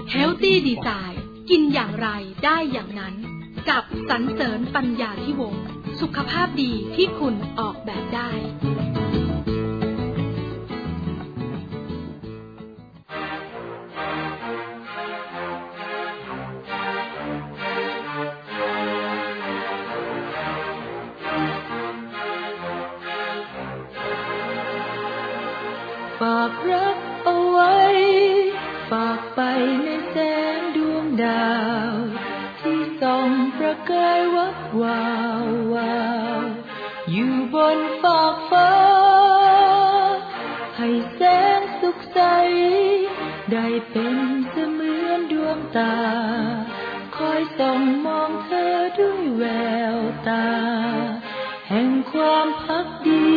Healthy Design กินอย่างไรได้อย่างนั้นกับสรรเสริญปัญญาธิวงศ์สุขภาพดีที่คุณออกแบบได้ฝากรักเอาไว้ฝากไปในแสงดวงดาวที่ส่องประกายวับวาววาวอยู่บนฟากฟ้าให้แสงสุขใสได้เป็นเสมือนดวงตาคอยส่องมองเธอด้วยแววตาแห่งความภักดี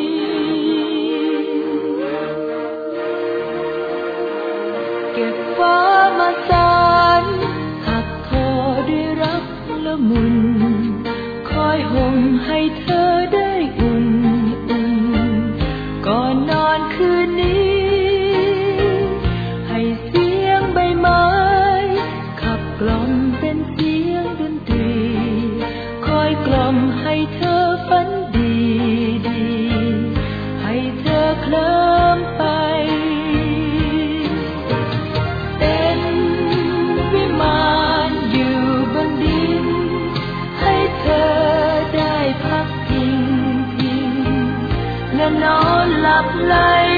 เก็บฟ้ามาสานหักคอด้วยรักละมุนคอยห่มให้เธอได้อุ่นก่อนนอนคืนนี้ให้เสียงใบไม้ขับกล่อมเป็นเสียงดนตรีคอยกล่อมให้เธอฝันดีให้เธอเคลิ้มไปนอนหลับไหล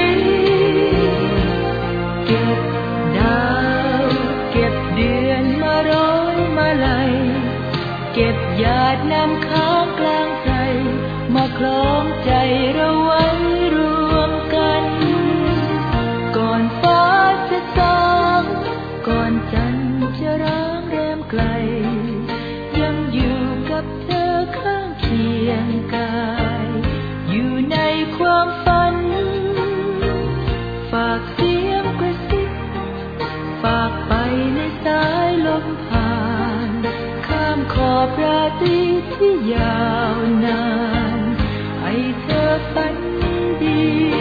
เก็บดาวเก็บเดือนมาร้อยมาลัยเก็บหยาดน้ำค้างกลางใจมาคล้องใจเราไว้รวมกันก่อนฟ้าจะสางก่อนจันทร์จะร้างแรมไกลยังอยู่กับเธอข้างเคียงกายอยู่ในความฝันฝากเสียงกระซิบฝากไปในสายลมผ่านข้ามขอบราตรีที่ยาวนานให้เธอฝันดี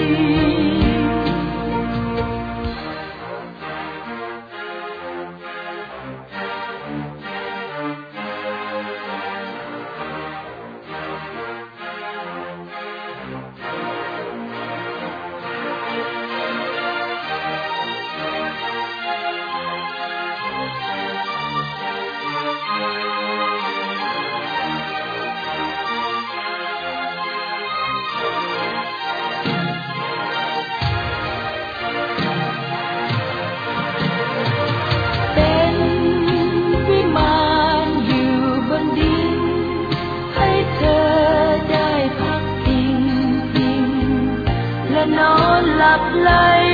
นอนหลับไหล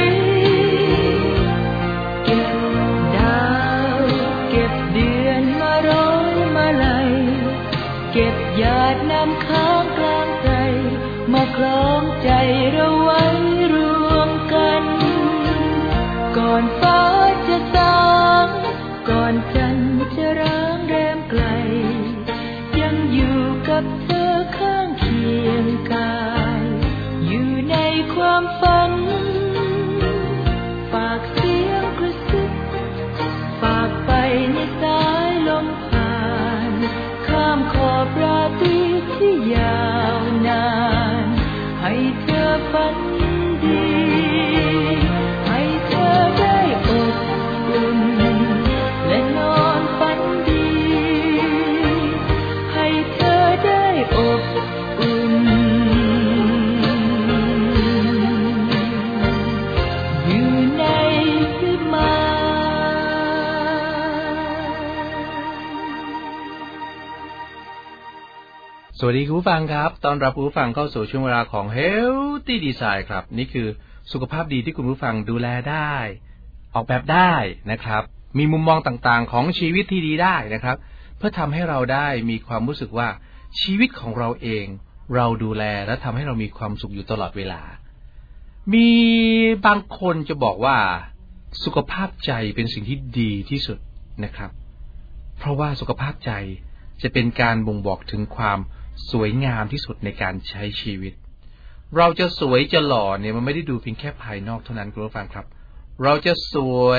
เก็บดาวเก็บเดือนมาร้อยมาลัยเก็บหยาดน้ำค้างกลางใจมาคล้องใจเราไว้รวมกันก่อนฟ้าจะสางก่อนจันทร์จะร้างแรมไกลยังอยู่กับเธอข้างเคียงกายอยู่ในความฝันฝากเสียงกระซิบฝากไปในสายลมผ่านข้ามขอบราตรีที่ยาวนานให้เธอฝันดีให้เธอได้อบอุ่นและนอนฝันดีให้เธอได้อบอุ่นสวัสดีคุณผู้ฟังครับต้อนรับคุณผู้ฟังเข้าสู่ช่วงเวลาของ Healthy Design ครับนี่คือสุขภาพดีที่คุณผู้ฟังดูแลได้ออกแบบได้นะครับมีมุมมองต่างๆของชีวิตที่ดีได้นะครับเพื่อทำให้เราได้มีความรู้สึกว่าชีวิตของเราเองเราดูแลและทำให้เรามีความสุขอยู่ตลอดเวลามีบางคนจะบอกว่าสุขภาพใจเป็นสิ่งที่ดีที่สุดนะครับเพราะว่าสุขภาพใจจะเป็นการบ่งบอกถึงความสวยงามที่สุดในการใช้ชีวิตเราจะสวยจะหล่อเนี่ยมันไม่ได้ดูเพียงแค่ภายนอกเท่านั้นคุณผู้ฟังครับเราจะสวย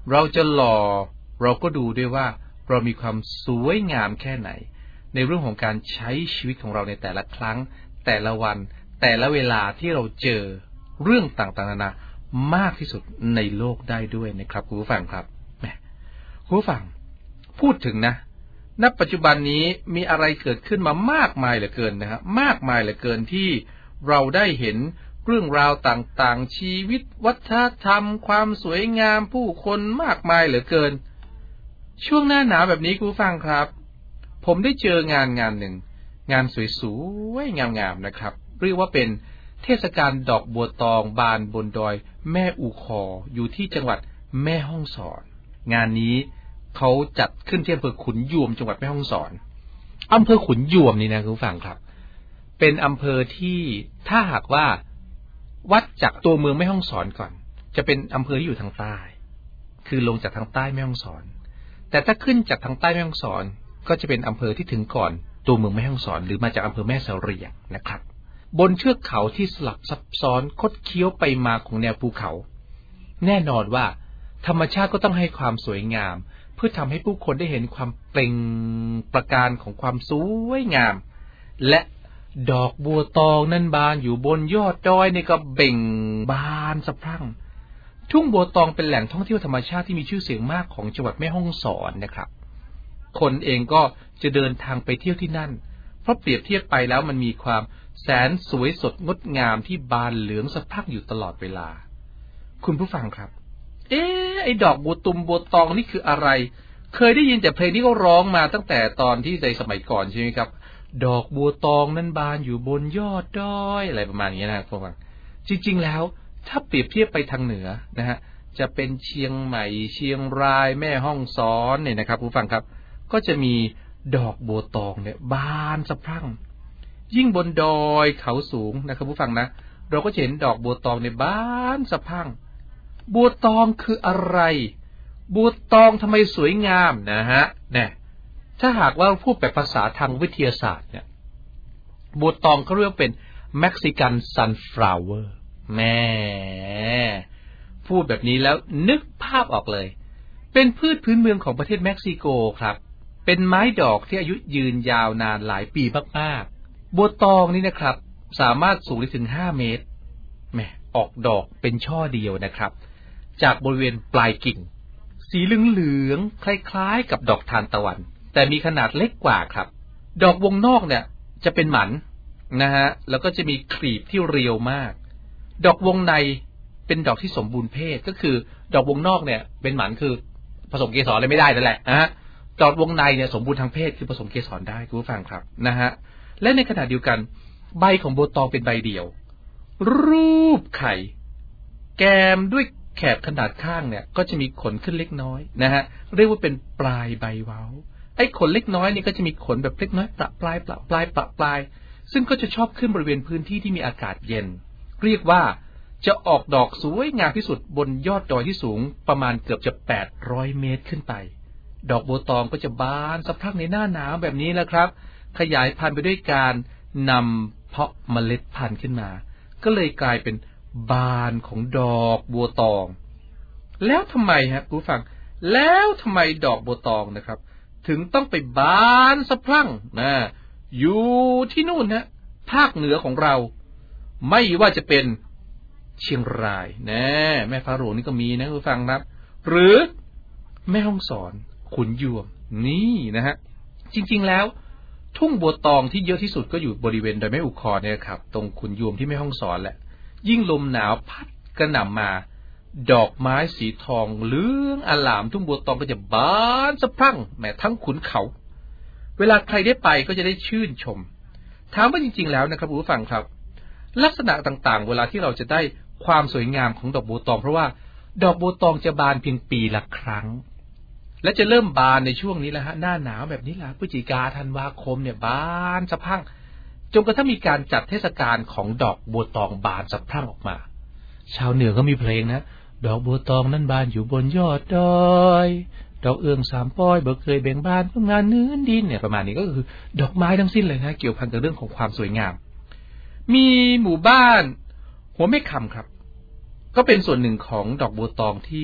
เราจะหล่อเราก็ดูด้วยว่าเรามีความสวยงามแค่ไหนในเรื่องของการใช้ชีวิตของเราในแต่ละครั้งแต่ละวันแต่ละเวลาที่เราเจอเรื่องต่างๆนานามากที่สุดในโลกได้ด้วยนะครับคุณผู้ฟังครับแหมคุณผู้ฟังพูดถึงนะณปัจจุบันนี้มีอะไรเกิดขึ้นมามากมายเหลือเกินนะครับมากมายเหลือเกินที่เราได้เห็นเรื่องราวต่างๆชีวิตวัฒนธรรมความสวยงามผู้คนมากมายเหลือเกินช่วงหน้าหนาวแบบนี้คุณผู้ฟังครับผมได้เจองานหนึ่งงานสวยๆงามๆนะครับเรียกว่าเป็นเทศกาลดอกบัวตองบานบนดอยแม่อูคออยู่ที่จังหวัดแม่ฮ่องสอนงานนี้เขาจัดขึ้นที่อำเภอขุนยวมจังหวัดแม่ฮ่องสอนอำเภอขุนยวมนี่นะคุณผู้ฟังครับเป็นอำเภอที่ถ้าหากว่าวัดจากตัวเมืองแม่ฮ่องสอนก่อนจะเป็นอำเภอที่อยู่ทางใต้คือลงจากทางใต้แม่ฮ่องสอนแต่ถ้าขึ้นจากทางใต้แม่ฮ่องสอนก็จะเป็นอำเภอที่ถึงก่อนตัวเมืองแม่ฮ่องสอนหรือมาจากอำเภอแม่เสรียงนะครับบนเทือกเขาที่สลับซับซ้อนคดเคี้ยวไปมาของแนวภูเขาแน่นอนว่าธรรมชาติก็ต้องให้ความสวยงามเพื่อทำให้ผู้คนได้เห็นความเปล่งประกายของความสวยงามและดอกบัวตองนั้นบานอยู่บนยอดดอยในก็เบ่งบานสะพรั่งทุ่งบัวตองเป็นแหล่งท่องเที่ยวธรรมชาติที่มีชื่อเสียงมากของจังหวัดแม่ฮ่องสอนนะครับคนเองก็จะเดินทางไปเที่ยวที่นั่นเพราะเปรียบเทียบไปแล้วมันมีความแสนสวยสดงดงามที่บานเหลืองสะพรั่งอยู่ตลอดเวลาคุณผู้ฟังครับไอ้ดอกบัวตุมบัวตองนี่คืออะไรเคยได้ยินแต่เพลงที่เขาร้องมาตั้งแต่ตอนที่ในสมัยก่อนใช่ไหมครับดอกบัวตองนั้นบานอยู่บนยอดดอยอะไรประมาณนี้นะคุณผู้ฟังจริงๆแล้วถ้าเปรียบเทียบไปทางเหนือนะฮะจะเป็นเชียงใหม่เชียงรายแม่ฮ่องสอนเนี่ยนะครับคุณผู้ฟังครับก็จะมีดอกบัวตองเนี่ยบานสะพรั่งยิ่งบนดอยเขาสูงนะครับผู้ฟังนะเราก็จะเห็นดอกบัวตองในบานสะพรั่งบัวตองคืออะไรบัวตองทำไมสวยงามนะฮะเนี่ยถ้าหากว่าพูดแบบภาษาทางวิทยาศาสตร์เนี่ยบัวตองเขาเรียกเป็นเม็กซิกันซันฟลาวเวอร์แม่พูดแบบนี้แล้วนึกภาพออกเลยเป็นพืชพื้นเมืองของประเทศเม็กซิโกครับเป็นไม้ดอกที่อายุยืนยาวนานหลายปีมากๆบัวตองนี่นะครับสามารถสูงได้ถึง5 เมตรแหมออกดอกเป็นช่อเดียวนะครับจากบริเวณปลายกิ่งสีเหลืองๆคล้ายๆกับดอกทานตะวันแต่มีขนาดเล็กกว่าครับดอกวงนอกเนี่ยจะเป็นหมันนะฮะแล้วก็จะมีคลีบที่เรียวมากดอกวงในเป็นดอกที่สมบูรณ์เพศก็คือดอกวงนอกเนี่ยเป็นหมันคือผสมเกสรอะไรไม่ได้นั่นแหละนะฮะดอกวงในเนี่ยสมบูรณ์ทางเพศคือผสมเกสรได้คุณผู้ฟังครับนะฮะและในขณะเดียวกันใบของบัวตองเป็นใบเดี่ยวรูปไข่แกมด้วยแขบขนาดข้างเนี่ยก็จะมีขนขึ้นเล็กน้อยนะฮะเรียกว่าเป็นปลายใบเว้าไอ้ขนเล็กน้อยนี่ก็จะมีขนแบบเล็กน้อยประปลายซึ่งก็จะชอบขึ้นบริเวณพื้นที่ที่มีอากาศเย็นเรียกว่าจะออกดอกสวยงามที่สุดบนยอดดอยที่สูงประมาณเกือบจะ800 เมตรขึ้นไปดอกบัวตองก็จะบานสะพรั่งในหน้าหนาวแบบนี้แหละครับขยายพันธุ์ไปด้วยการนำเพาะเมล็ดพันธุ์ขึ้นมาก็เลยกลายเป็นบานของดอกบัวตองแล้วทำไมฮะผู้ฟังแล้วทำไมดอกบัวตองนะครับถึงต้องไปบานสะพรั่งนะอยู่ที่นู่นฮะภาคเหนือของเราไม่ว่าจะเป็นเชียงรายนะแม่ฟ้าหลวงนี่ก็มีนะผู้ฟังครับหรือแม่ฮ่องสอนขุนยวมนี่นะฮะจริงๆแล้วทุ่งบัวตองที่เยอะที่สุดก็อยู่บริเวณดอยแม่อุคอเนี่ยครับตรงขุนยวมที่แม่ฮ่องสอนแหละยิ่งลมหนาวพัดกระหน่ำมาดอกไม้สีทองเหลืองอลามทุ่งบัวตองก็จะบานสะพรั่งแม้ทั้งขุนเขาเวลาใครได้ไปก็จะได้ชื่นชมถามว่าจริงๆแล้วนะครับผู้ฟังครับลักษณะต่างๆเวลาที่เราจะได้ความสวยงามของดอกบัวตองเพราะว่าดอกบัวตองจะบานเพียงปีละครั้งและจะเริ่มบานในช่วงนี้แหละฮะหน้าหนาวแบบนี้แหละพฤศจิกาธันวาคมเนี่ยบานสะพรั่งจนกระทั่งมีการจัดเทศกาลของดอกบัวตองบานสะพรั่งออกมาชาวเหนือก็มีเพลงนะดอกบัวตองนั้นบานอยู่บนยอดดอยดอกเอื้องสามป้อยบ่เคยเบ่งบานเพื่องานเนื้อดินเนี่ยประมาณนี้ก็คือดอกไม้ทั้งสิ้นเลยนะเกี่ยวพันกับเรื่องของความสวยงามมีหมู่บ้านหัวแม่คำครับก็เป็นส่วนหนึ่งของดอกบัวตองที่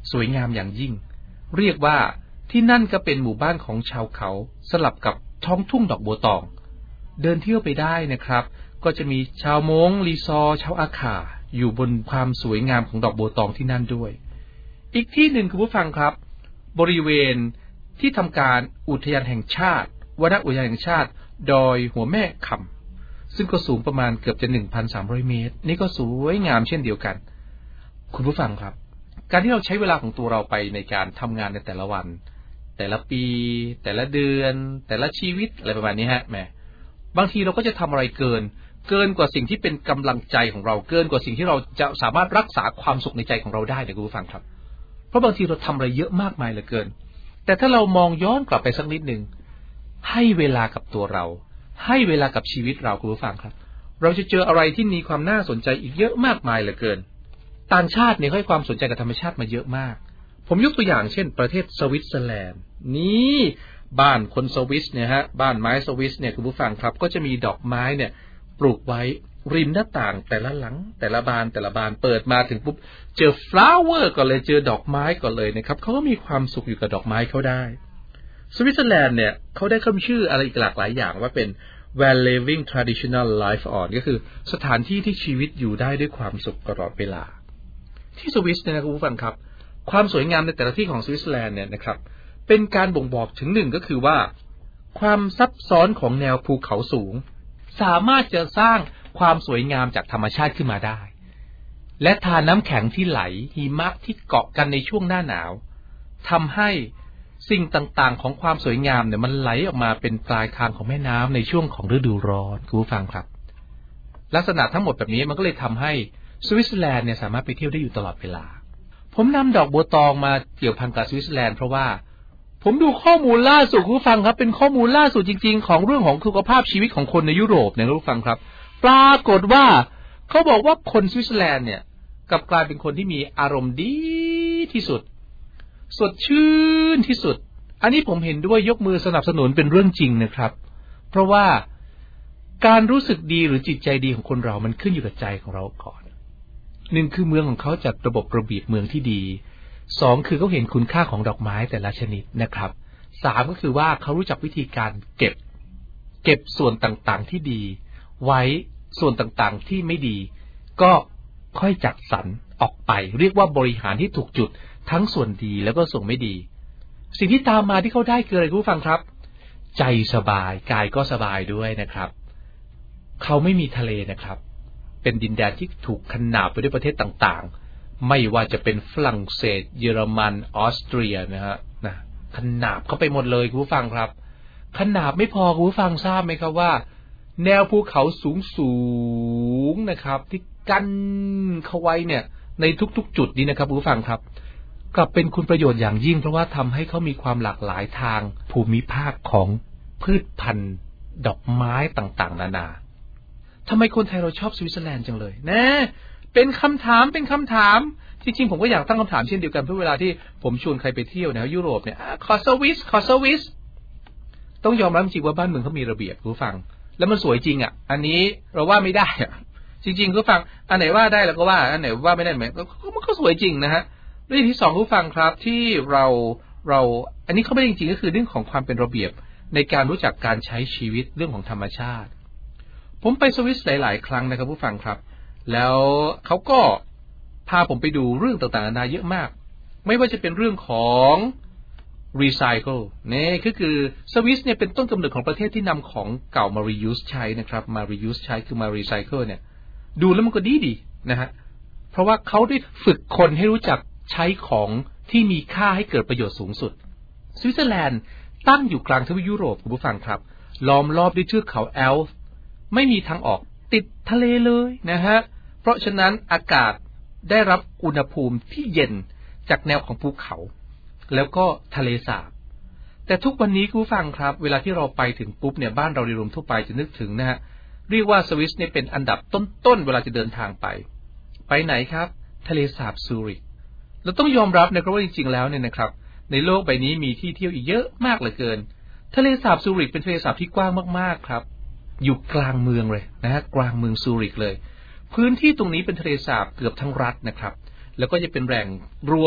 สวยงามอย่างยิ่งเรียกว่าที่นั่นก็เป็นหมู่บ้านของชาวเขาสลับกับท้องทุ่งดอกบัวตองเดินเที่ยวไปได้นะครับก็จะมีชาวม้งลีซอชาวอาขาอยู่บนความสวยงามของดอกบัวตองที่นั่นด้วยอีกที่หนึ่งคุณผู้ฟังครับบริเวณที่ทำการอุทยานแห่งชาติวนอุทยานแห่งชาติดอยหัวแม่คำซึ่งก็สูงประมาณเกือบจะ 1,300 เมตรนี่ก็สวยงามเช่นเดียวกันคุณผู้ฟังครับการที่เราใช้เวลาของตัวเราไปในการทำงานในแต่ละวันแต่ละปีแต่ละเดือนแต่ละชีวิตอะไรประมาณนี้ฮะแม่บางทีเราก็จะทำอะไรเกินกว่าสิ่งที่เป็นกำลังใจของเราเกินกว่าสิ่งที่เราจะสามารถรักษาความสุขในใจของเราได้เนี่ยคุณผู้ฟังครับเพราะบางทีเราทำอะไรเยอะมากมายเหลือเกินแต่ถ้าเรามองย้อนกลับไปสักนิดนึงให้เวลากับตัวเราให้เวลากับชีวิตเราคุณผู้ฟังครับเราจะเจออะไรที่มีความน่าสนใจอีกเยอะมากมายเหลือเกินต่างชาติเนี่ยให้ความสนใจกับธรรมชาติมาเยอะมากผมยกตัวอย่างเช่นประเทศสวิตเซอร์แลนด์นี่บ้านคนสวิสเนี่ยฮะบ้านไม้สวิสเนี่ยคุณผู้ฟังครับก็จะมีดอกไม้เนี่ยปลูกไว้ริมหน้าต่างแต่ละหลังแต่ละบานเปิดมาถึงปุ๊บเจอ flower ก่อนเลยเจอดอกไม้ก่อนเลยนะครับเขาก็มีความสุขอยู่กับดอกไม้เขาได้สวิตเซอร์แลนด์เนี่ยเขาได้คำชื่ออะไรอีกหลากหลายอย่างว่าเป็น where living traditional life on ก็คือสถานที่ที่ชีวิตอยู่ได้ด้วยความสุขตลอดเวลาที่สวิสเนี่ยนะคุณผู้ฟังครับความสวยงามในแต่ละที่ของสวิตเซอร์แลนด์เนี่ยนะครับเป็นการบ่งบอกถึงหนึ่งก็คือว่าความซับซ้อนของแนวภูเขาสูงสามารถจะสร้างความสวยงามจากธรรมชาติขึ้นมาได้และทานน้ำแข็งที่ไหลหิมะที่เกาะกันในช่วงหน้าหนาวทำให้สิ่งต่างๆของความสวยงามเนี่ยมันไหลออกมาเป็นปลายทางของแม่น้ำในช่วงของฤดูร้อนคุณผู้ฟังครับลักษณะทั้งหมดแบบนี้มันก็เลยทำให้สวิตเซอร์แลนด์เนี่ยสามารถไปเที่ยวได้อยู่ตลอดเวลาผมนำดอกบัวตองมาเกี่ยวพันกับสวิตเซอร์แลนด์เพราะว่าผมดูข้อมูลล่าสุดคุณผู้ฟังครับเป็นข้อมูลล่าสุดจริงๆของเรื่องของสุขภาพชีวิตของคนในยุโรปเนี่ยคุณผู้ฟังครับปรากฏว่าเขาบอกว่าคนสวิตเซอร์แลนด์เนี่ยกลับกลายเป็นคนที่มีอารมณ์ดีที่สุดสดชื่นที่สุดอันนี้ผมเห็นด้วยยกมือสนับสนุนเป็นเรื่องจริงนะครับเพราะว่าการรู้สึกดีหรือจิตใจดีของคนเรามันขึ้นอยู่กับใจของเราก่อนหนึ่งคือเมืองของเขาจัดระบบระเบียบเมืองที่ดีสองคือเขาเห็นคุณค่าของดอกไม้แต่ละชนิดนะครับสามก็คือว่าเขารู้จักวิธีการเก็บส่วนต่างๆที่ดีไว้ส่วนต่างๆที่ไม่ดีก็ค่อยจัดสรรออกไปเรียกว่าบริหารที่ถูกจุดทั้งส่วนดีแล้วก็ส่วนไม่ดีสิ่งที่ตามมาที่เขาได้คืออะไรคุณผู้ฟังครับใจสบายกายก็สบายด้วยนะครับเขาไม่มีทะเลนะครับเป็นดินแดนที่ถูกขนานไปด้วยประเทศต่างๆไม่ว่าจะเป็นฝรั่งเศสเยอรมันออสเตรียนะฮะขนานเข้าไปหมดเลยคุณผู้ฟังครับขนานไม่พอคุณผู้ฟังทราบไหมครับว่าแนวภูเขาสูงนะครับที่กั้นเข้าไว้เนี่ยในทุกๆจุดนี้นะครับคุณผู้ฟังครับกลับเป็นคุณประโยชน์อย่างยิ่งเพราะว่าทำให้เขามีความหลากหลายทางภูมิภาคของพืชพันธุ์ดอกไม้ต่างๆนานาทำไมคนไทยเราชอบสวิตเซอร์แลนด์จังเลยนะเป็นคำถามจริงๆผมก็อยากตั้งคำถามเช่นเดียวกันเพื่อเวลาที่ผมชวนใครไปเที่ยวนะยุโรปเนี่ยขอสวิสต้องยอมรับจริงว่าบ้านเมืองเขามีระเบียบผู้ฟังแล้วมันสวยจริงอ่ะอันนี้เราว่าไม่ได้อ่ะจริงๆผู้ฟังอันไหนว่าได้เราก็ว่าอันไหนว่าไม่ได้ไหมมันก็สวยจริงนะฮะเรื่องที่สองผู้ฟังครับที่เราอันนี้เขาไม่ได้จริงๆก็คือเรื่องของความเป็นระเบียบในการรู้จักการใช้ชีวิตเรื่องของธรรมชาติผมไปสวิสหลายๆครั้งนะครับผู้ฟังครับแล้วเขาก็พาผมไปดูเรื่องต่างๆนานาเยอะมากไม่ว่าจะเป็นเรื่องของรีไซเคิลนี่คือสวิสเนี่ยเป็นต้นกำเนิดของประเทศที่นำของเก่ามา reuse ใช้นะครับมา reuse ใช้คือมา recycle เนี่ยดูแล้วมันก็ดีนะฮะเพราะว่าเขาได้ฝึกคนให้รู้จักใช้ของที่มีค่าให้เกิดประโยชน์สูงสุดสวิตเซอร์แลนด์ตั้งอยู่กลางทวีปยุโรปคุณผู้ฟังครับล้อมรอบด้วยเทือกเขาแอลป์ไม่มีทางออกติดทะเลเลยนะฮะเพราะฉะนั้นอากาศได้รับอุณหภูมิที่เย็นจากแนวของภูเขาแล้วก็ทะเลสาบแต่ทุกวันนี้คุณผู้ฟังครับเวลาที่เราไปถึงปุ๊บเนี่ยบ้านเราโดยรวมทั่วไปจะนึกถึงนะฮะเรียกว่าสวิสเนี่ยเป็นอันดับต้นๆเวลาจะเดินทางไปไหนครับทะเลสาบซูริกเราต้องยอมรับนะครับว่าจริงๆแล้วเนี่ยนะครับในโลกใบนี้มีที่เที่ยวอีกเยอะมากเหลือเกินทะเลสาบซูริกเป็นทะเลสาบที่กว้างมากๆครับอยู่กลางเมืองเลยนะฮะกลางเมืองซูริกเลยพื้นที่ตรงนี้เป็นทะเลสาบเกือบทั้งรัฐนะครับแล้วก็จะเป็นแหล่งรวม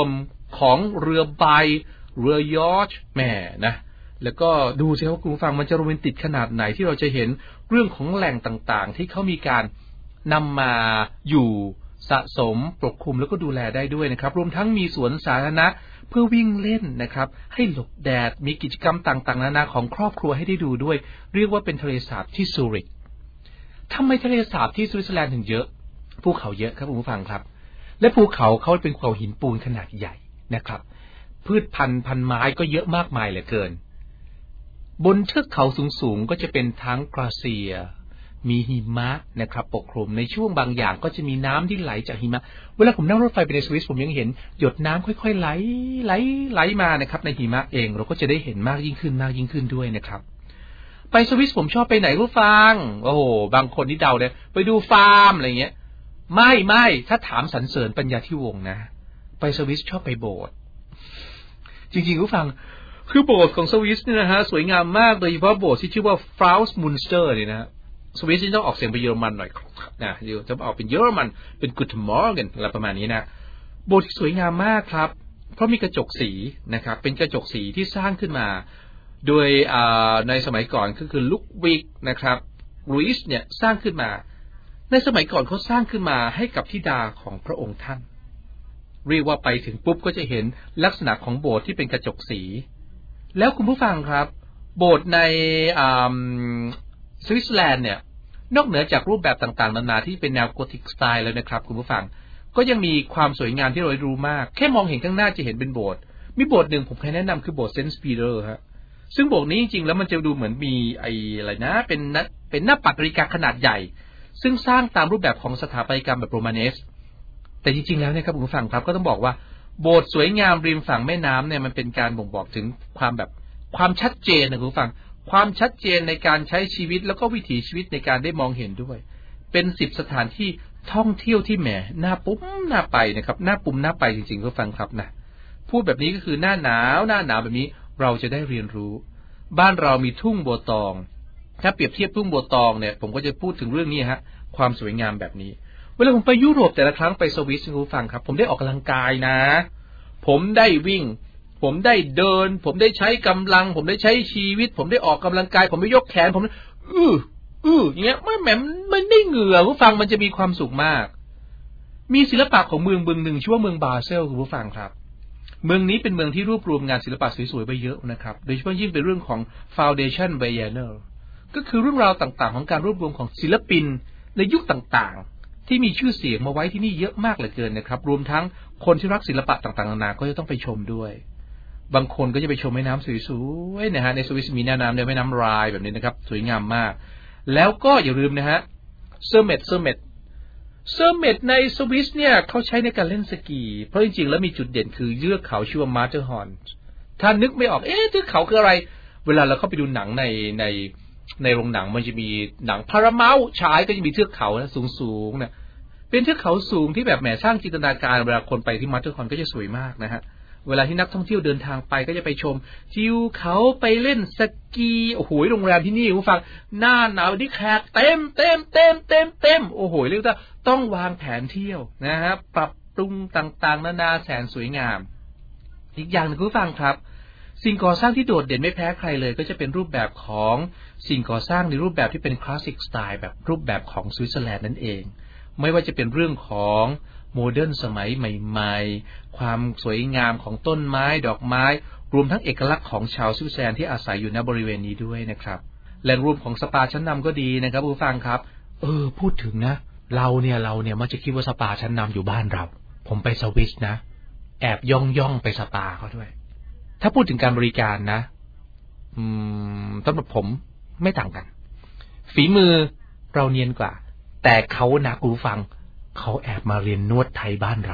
ของเรือใบเรือยอชท์แหมนะแล้วก็ดูสิครับคุณผู้ฟังมันจะโรแมนติกขนาดไหนที่เราจะเห็นเรื่องของแหล่งต่างๆที่เขามีการนำมาอยู่สะสมปกคลุมแล้วก็ดูแลได้ด้วยนะครับรวมทั้งมีสวนสาธารณะเพื่อวิ่งเล่นนะครับให้หลบแดดมีกิจกรรมต่างๆนานาของครอบครัวให้ได้ดูด้วยเรียกว่าเป็นทะเลสาบที่ซูริกทำไมทะเลสาบที่สวิตเซอร์แลนด์ถึงเยอะภูเขาเยอะครับคุณผู้ฟังครับและภูเขาเขาเป็นภูเขาหินปูนขนาดใหญ่นะครับพืชพันธุ์ไม้ก็เยอะมากมายเหลือเกินบนเทือกเขาสูงๆก็จะเป็นทั้งกราเซียมีหิมะนะครับปกคลุมในช่วงบางอย่างก็จะมีน้ำที่ไหลจากหิมะเวลาผมนั่งรถไฟไปในสวิสผมยังเห็นหยดน้ำค่อยๆไหลมานะครับในหิมะเองเราก็จะได้เห็นมากยิ่งขึ้นด้วยนะครับไปสวิสผมชอบไปไหนรู้ฟังโอ้โหบางคนที่เดาเลยไปดูฟาร์มอะไรเงี้ยไม่ถ้าถามสรรเสริญปัญญาที่วงนะไปสวิสชอบไปโบสถ์จริงๆรู้ฟังคือโบสถ์ของสวิสเนี่ยนะฮะสวยงามมากโดยเฉพาะโบสถ์ที่ชื่อว่าฟราวส์มุนสเตอร์เนี่ยนะสวิสนี่ต้องออกเสียงเป็นเยอรมันหน่อยนะจะออกเป็นเยอรมันเป็นกุตมอร์เกนอะไรประมาณนี้นะโบสถ์ที่สวยงามมากครับเพราะมีกระจกสีนะครับเป็นกระจกสีที่สร้างขึ้นมาโดยในสมัยก่อนก็คือลุกวิกนะครับลุยส์เนี่ยสร้างขึ้นมาในสมัยก่อนเขาสร้างขึ้นมาให้กับธิดาของพระองค์ท่านเรียกว่าไปถึงปุ๊บก็จะเห็นลักษณะของโบสถ์ที่เป็นกระจกสีแล้วคุณผู้ฟังครับโบสถ์ในสวิตเซอร์แลนด์เนี่ยนอกเหนือจากรูปแบบต่างๆนานาที่เป็นแนวโกธิกสไตล์แล้วนะครับคุณผู้ฟังก็ยังมีความสวยงามที่เรารู้มากแค่มองเห็นข้างหน้าจะเห็นเป็นโบสถ์มีโบสถ์หนึ่งผมเคยแนะนำคือโบสถ์เซนต์ปีเตอร์ฮะซึ่งโบสถ์นี้จริงๆแล้วมันจะดูเหมือนมีอะไรนะเป็นหน้าปัดนาฬิกาขนาดใหญ่ซึ่งสร้างตามรูปแบบของสถาปัตยกรรมแบบโรมาเนสแต่จริงๆแล้วเนี่ยครับคุณผู้ฟังครับก็ต้องบอกว่าโบสถ์สวยงามริมฝั่งแม่น้ำเนี่ยมันเป็นการบ่งบอกถึงความชัดเจนนะคุณผู้ฟังความชัดเจนในการใช้ชีวิตแล้วก็วิถีชีวิตในการได้มองเห็นด้วยเป็น10สถานที่ท่องเที่ยวที่แหมน่าปุ๊บน่าไปนะครับน่าปุ่มน่าไปจริงๆคุณผู้ฟังครับนะพูดแบบนี้ก็คือหน้าหนาวแบบนี้เราจะได้เรียนรู้บ้านเรามีทุ่งบัวตองถ้าเปรียบเทียบทุ่งบัวตองเนี่ยผมก็จะพูดถึงเรื่องนี้ฮะความสวยงามแบบนี้เวลาผมไปยุโรปแต่ละครั้งไปสวิสคุณผู้ฟังครับผมได้ออกกำลังกายนะผมได้วิ่งผมได้เดินผมได้ใช้กำลังผมได้ใช้ชีวิตผมได้ออกกำลังกายผมได้ยกแขนผมอย่างเงี้ยมันได้เหงื่อคุณผู้ฟังมันจะมีความสุขมากมีศิลปะของเมืองหนึ่งชื่อว่าเมืองบาเซลคุณผู้ฟังครับเมืองนี้เป็นเมืองที่รวบรวมงานศิลปะสวยๆไปเยอะนะครับโดยเฉพาะยิ่งเป็นเรื่องของ Foundation Biennale ก็คือเรื่องราวต่างๆของการรวบรวมของศิลปินในยุคต่างๆที่มีชื่อเสียงมาไว้ที่นี่เยอะมากเหลือเกินนะครับรวมทั้งคนที่รักศิลปะต่างๆนานาก็จะต้องไปชมด้วยบางคนก็จะไปชมแม่น้ำสวยๆนะฮะในสวิสมีแม่น้ำแม่น้ำไรน์แบบนี้นะครับสวยงามมากแล้วก็อย่าลืมนะฮะเซอร์เมตในสวิสเนี่ยเขาใช้ในการเล่นสกีเพราะจริงๆแล้วมีจุดเด่นคือเทือกเขาชื่อว่ามาเตอร์ฮอร์นถ้านึกไม่ออกเทือกเขาคืออะไรเวลาเราเข้าไปดูหนังในโรงหนังมันจะมีหนังพาราเมาส์ฉายก็จะมีเทือกเขานะสูงๆนะเป็นเทือกเขาสูงที่แบบแหมสร้างจินตนาการเวลาคนไปที่มาเตอร์ฮอร์นก็จะสวยมากนะฮะเวลาที่นักท่องเที่ยวเดินทางไปก็จะไปชมทิวเขาไปเล่นสกีโอ้โหโรงแรมที่นี่คุณฟังหน้าหนาวที่แขกเต็มโอ้โหเรียกว่าต้องวางแผนเที่ยวนะฮะปรับปรุงต่างๆนานาแสนสวยงามอีกอย่างนึงคุณฟังครับสิ่งก่อสร้างที่โดดเด่นไม่แพ้ใครเลยก็จะเป็นรูปแบบของสิ่งก่อสร้างในรูปแบบที่เป็นคลาสสิกสไตล์แบบรูปแบบของสวิตเซอร์แลนด์นั่นเองไม่ว่าจะเป็นเรื่องของโมเดิร์นสมัยใหม่ๆความสวยงามของต้นไม้ดอกไม้รวมทั้งเอกลักษณ์ของชาวสวิตเซอร์แลนด์ที่อาศัยอยู่ณบริเวณนี้ด้วยนะครับแหล่งรวมของสปาชั้นนำก็ดีนะครับผู้ฟังครับพูดถึงนะเราเนี่ยมักจะคิดว่าสปาชั้นนำอยู่บ้านเราผมไปสวิสนะแอบย่องไปสปาเขาด้วยถ้าพูดถึงการบริการนะสำหรับผมไม่ต่างกันฝีมือเราเนียนกว่าแต่เขานะคุณผู้ฟังเขาแอบมาเรียนนวดไทยบ้านเรา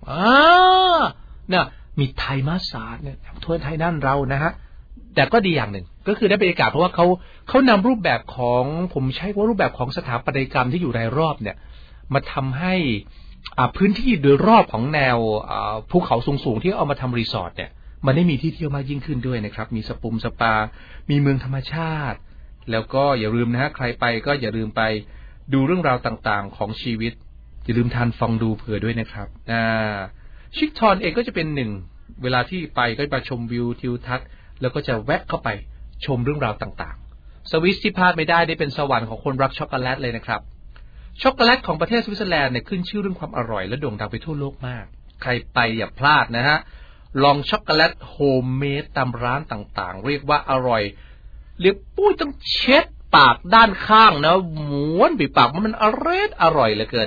เนี่ยมีไทยมาสซาจเนี่ยทั่วไทยนั่นเรานะฮะแต่ก็ดีอย่างหนึ่งก็คือได้บรรยากาศเพราะว่าเขานำรูปแบบของผมใช้ว่ารูปแบบของสถาปัตยกรรมที่อยู่รายรอบเนี่ยมาทำให้พื้นที่โดยรอบของแนวภูเขาสูงๆที่เอามาทำรีสอร์ทเนี่ยมันได้มีที่เที่ยวมากยิ่งขึ้นด้วยนะครับมีสปามีเมืองธรรมชาติแล้วก็อย่าลืมนะฮะใครไปก็อย่าลืมไปดูเรื่องราวต่างๆของชีวิตอย่าลืมทานฟองดูเผื่อด้วยนะครับชิกทอนเองก็จะเป็นหนึ่งเวลาที่ไปก็มาชมวิวทิวทัศน์แล้วก็จะแวะเข้าไปชมเรื่องราวต่างๆสวิสที่พลาดไม่ได้เป็นสวรรค์ของคนรักช็อกโกแลตเลยนะครับช็อกโกแลตของประเทศสวิตเซอร์แลนด์เนี่ยขึ้นชื่อเรื่องความอร่อยและโด่งดังไปทั่วโลกมากใครไปอย่าพลาดนะฮะลองช็อกโกแลตโฮมเมดตามร้านต่างๆเรียกว่าอร่อยเรียกปุ้ยต้องเช็ดปากด้านข้างนะม้วนบีบปากมันอร่อยเหลือเกิน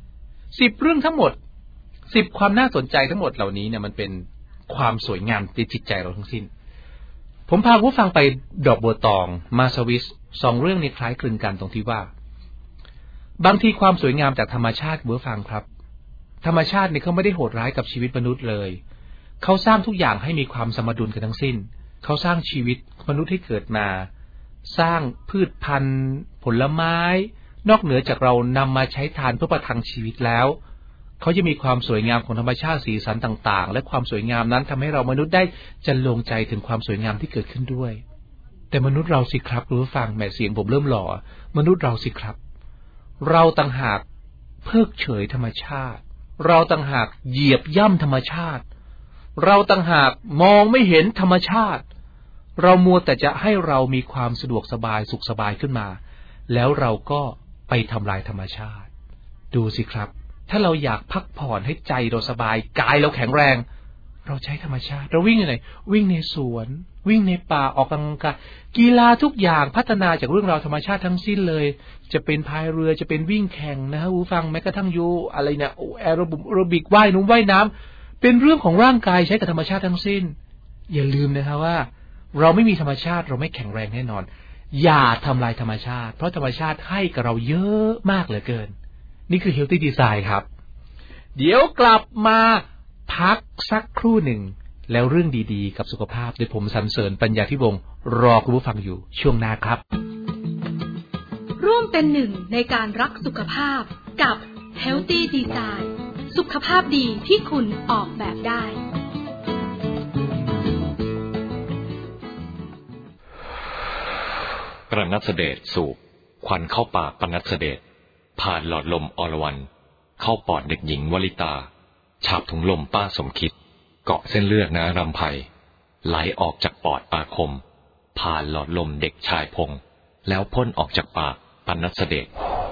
10เรื่องทั้งหมด10ความน่าสนใจทั้งหมดเหล่านี้เนี่ยมันเป็นความสวยงามในจิตใจเราทั้งสิ้นผมพาผู้ฟังไปดอกบัวตองมาสวิส2เรื่องนี้คล้ายคลึงกันตรงที่ว่าบางทีความสวยงามจากธรรมชาติผู้ฟังครับธรรมชาติเนี่ยเขาไม่ได้โหดร้ายกับชีวิตมนุษย์เลยเขาสร้างทุกอย่างให้มีความสมดุลกันทั้งสิ้นเขาสร้างชีวิตมนุษย์ให้เกิดมาสร้างพืชพันธุ์ผลไม้นอกเหนือจากเรานำมาใช้ทานเพื่อประทังชีวิตแล้วเขาจะมีความสวยงามของธรรมชาติสีสันต่างๆและความสวยงามนั้นทำให้เรามนุษย์ได้จันลงใจถึงความสวยงามที่เกิดขึ้นด้วยแต่มนุษย์เราสิครับรู้ฟังแม่เสียงผมเริ่มหล่อมนุษย์เราสิครับเราต่างหากเพิกเฉยธรรมชาติเราต่างหากเหยียบย่ำธรรมชาติเราต่างหากมองไม่เห็นธรรมชาติเรามัวแต่จะให้เรามีความสะดวกสบายสุขสบายขึ้นมาแล้วเราก็ไปทำลายธรรมชาติดูสิครับถ้าเราอยากพักผ่อนให้ใจเราสบายกายเราแข็งแรงเราใช้ธรรมชาติเราวิ่งในไหนวิ่งในสวนวิ่งในป่าออกกำลังกายกีฬาทุกอย่างพัฒนาจากเรื่องราวธรรมชาติทั้งสิ้นเลยจะเป็นพายเรือจะเป็นวิ่งแข่งนะฮะผู้ฟังแม้กระทั่งยูอะไรเนี่ยแอโรบิกว่ายน้ำเป็นเรื่องของร่างกายใช้กับธรรมชาติทั้งสิ้นอย่าลืมนะครับว่าเราไม่มีธรรมชาติเราไม่แข็งแรงแน่นอนอย่าทำลายธรรมชาติเพราะธรรมชาติให้กับเราเยอะมากเหลือเกินนี่คือ Healthy Design ครับเดี๋ยวกลับมาพักสักครู่หนึ่งแล้วเรื่องดีๆกับสุขภาพโดยผมสรรเสริญปัญญาธิวงศ์รอคุณผู้ฟังอยู่ช่วงหน้าครับร่วมเป็นหนึ่งในการรักสุขภาพกับ Healthy Design สุขภาพดีที่คุณออกแบบได้ปนัสเดชสูบควันเข้าปากปนัสเดชผ่านหลอดลมอรวรรณเข้าปอดเด็กหญิงวลิตาฉาบถุงลมป้าสมคิดเกาะเส้นเลือดนะรำไพไหลออกจากปอดอาคมผ่านหลอดลมเด็กชายพงษ์แล้วพ่นออกจากปากปนัสเดช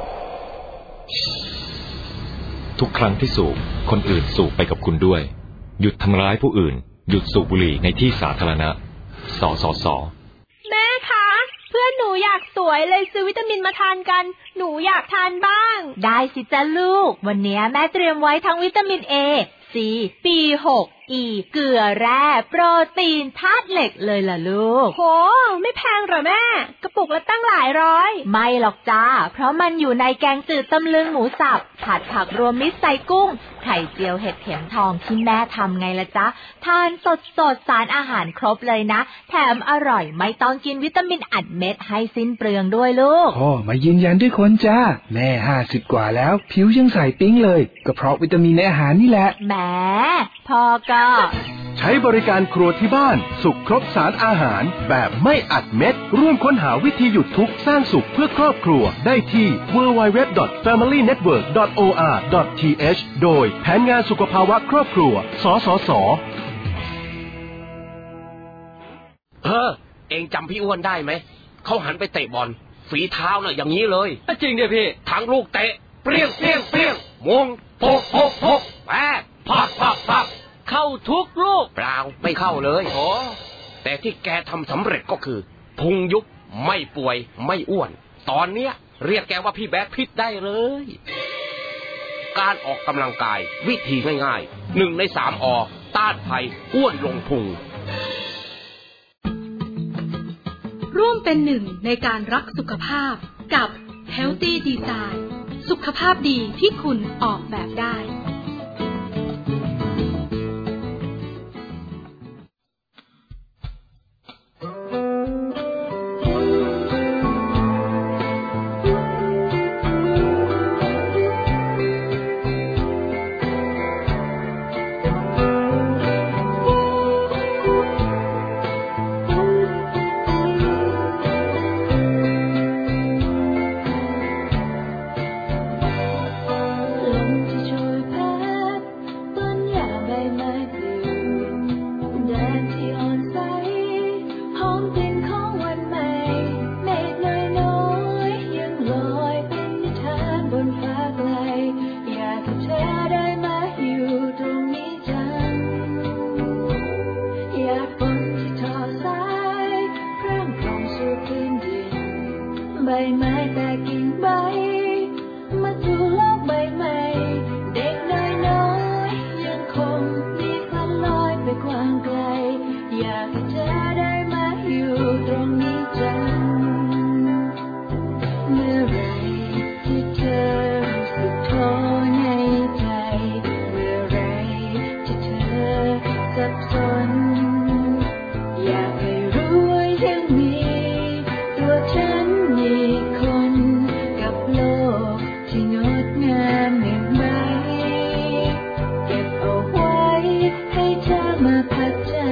ทุกครั้งที่สูบคนอื่นสูบไปกับคุณด้วยหยุดทำร้ายผู้อื่นหยุดสูบบุหรี่ในที่สาธารณะสสแม่คะเพื่อนหนูอยากสวยเลยซื้อวิตามินมาทานกันหนูอยากทานบ้างได้สิจ้าลูกวันนี้แม่เตรียมไว้ทั้งวิตามิน A C B6 E เกลือแร่โปรตีนธาตุเหล็กเลยล่ะลูกโหไม่แพงหรอแม่กระปุกละตั้งหลายร้อยไม่หรอกจ้าเพราะมันอยู่ในแกงจืดตำลึงหมูสับผัดผักรวมมิตรใส่กุ้งไข่เจียวเห็ดเข็มทองที่แม่ทำไงล่ะจ๊ะทานสดสารอาหารครบเลยนะแถมอร่อยไม่ต้องกินวิตามินอัดเม็ดให้สิ้นเปลืองด้วยลูกมายืนยันด้วยคนจ้าแม่50 กว่าแล้วผิวยังใสปิ๊งเลยก็เพราะวิตามินในอาหารนี่แหละแหมพอก็ใช้บริการครัวที่บ้านสุขครบสารอาหารแบบไม่อัดเม็ดร่วมค้นหาวิธีหยุดทุกข์สร้างสุขเพื่อครอบครัวได้ที่ www.familynetwork.or.th โดยแผนงานสุขภาวะครอบครัวสสส. เองจำพี่อ้วนได้ไหมเขาหันไปเตะบอลฝีเท้าน่ะอย่างนี้เลยจริงดิพี่ทั้งลูกเตะเปรี้ยงเปรี้ยงเปรี้ยงมงโปกโปกโปกแปะพักพักพักเข้าทุกลูกเปล่าไม่เข้าเลยโอ้แต่ที่แกทำสำเร็จก็คือพุงยุบไม่ป่วยไม่อ้วนตอนเนี้ยเรียกแกว่าพี่แบดพิษได้เลยการออกกำลังกายวิธีง่ายๆ1 ใน 3 อต้านภัยอ้วนลงพุงร่วมเป็นหนึ่งในการรักสุขภาพกับ Healthy Design สุขภาพดีที่คุณออกแบบได้ลมที่โชยพัอยากให้เธอได้มาอยู่ตรงนี้จังเมื่อไรที่เธอรู้สึกท้อในใจเมื่อไรที่เธอสับสนอยากให้รู้ว่ายังมีตัวฉันอีกคนกับโลกที่งดงามหนึ่งใบเก็บเอาไว้ให้เธอมาพักใจ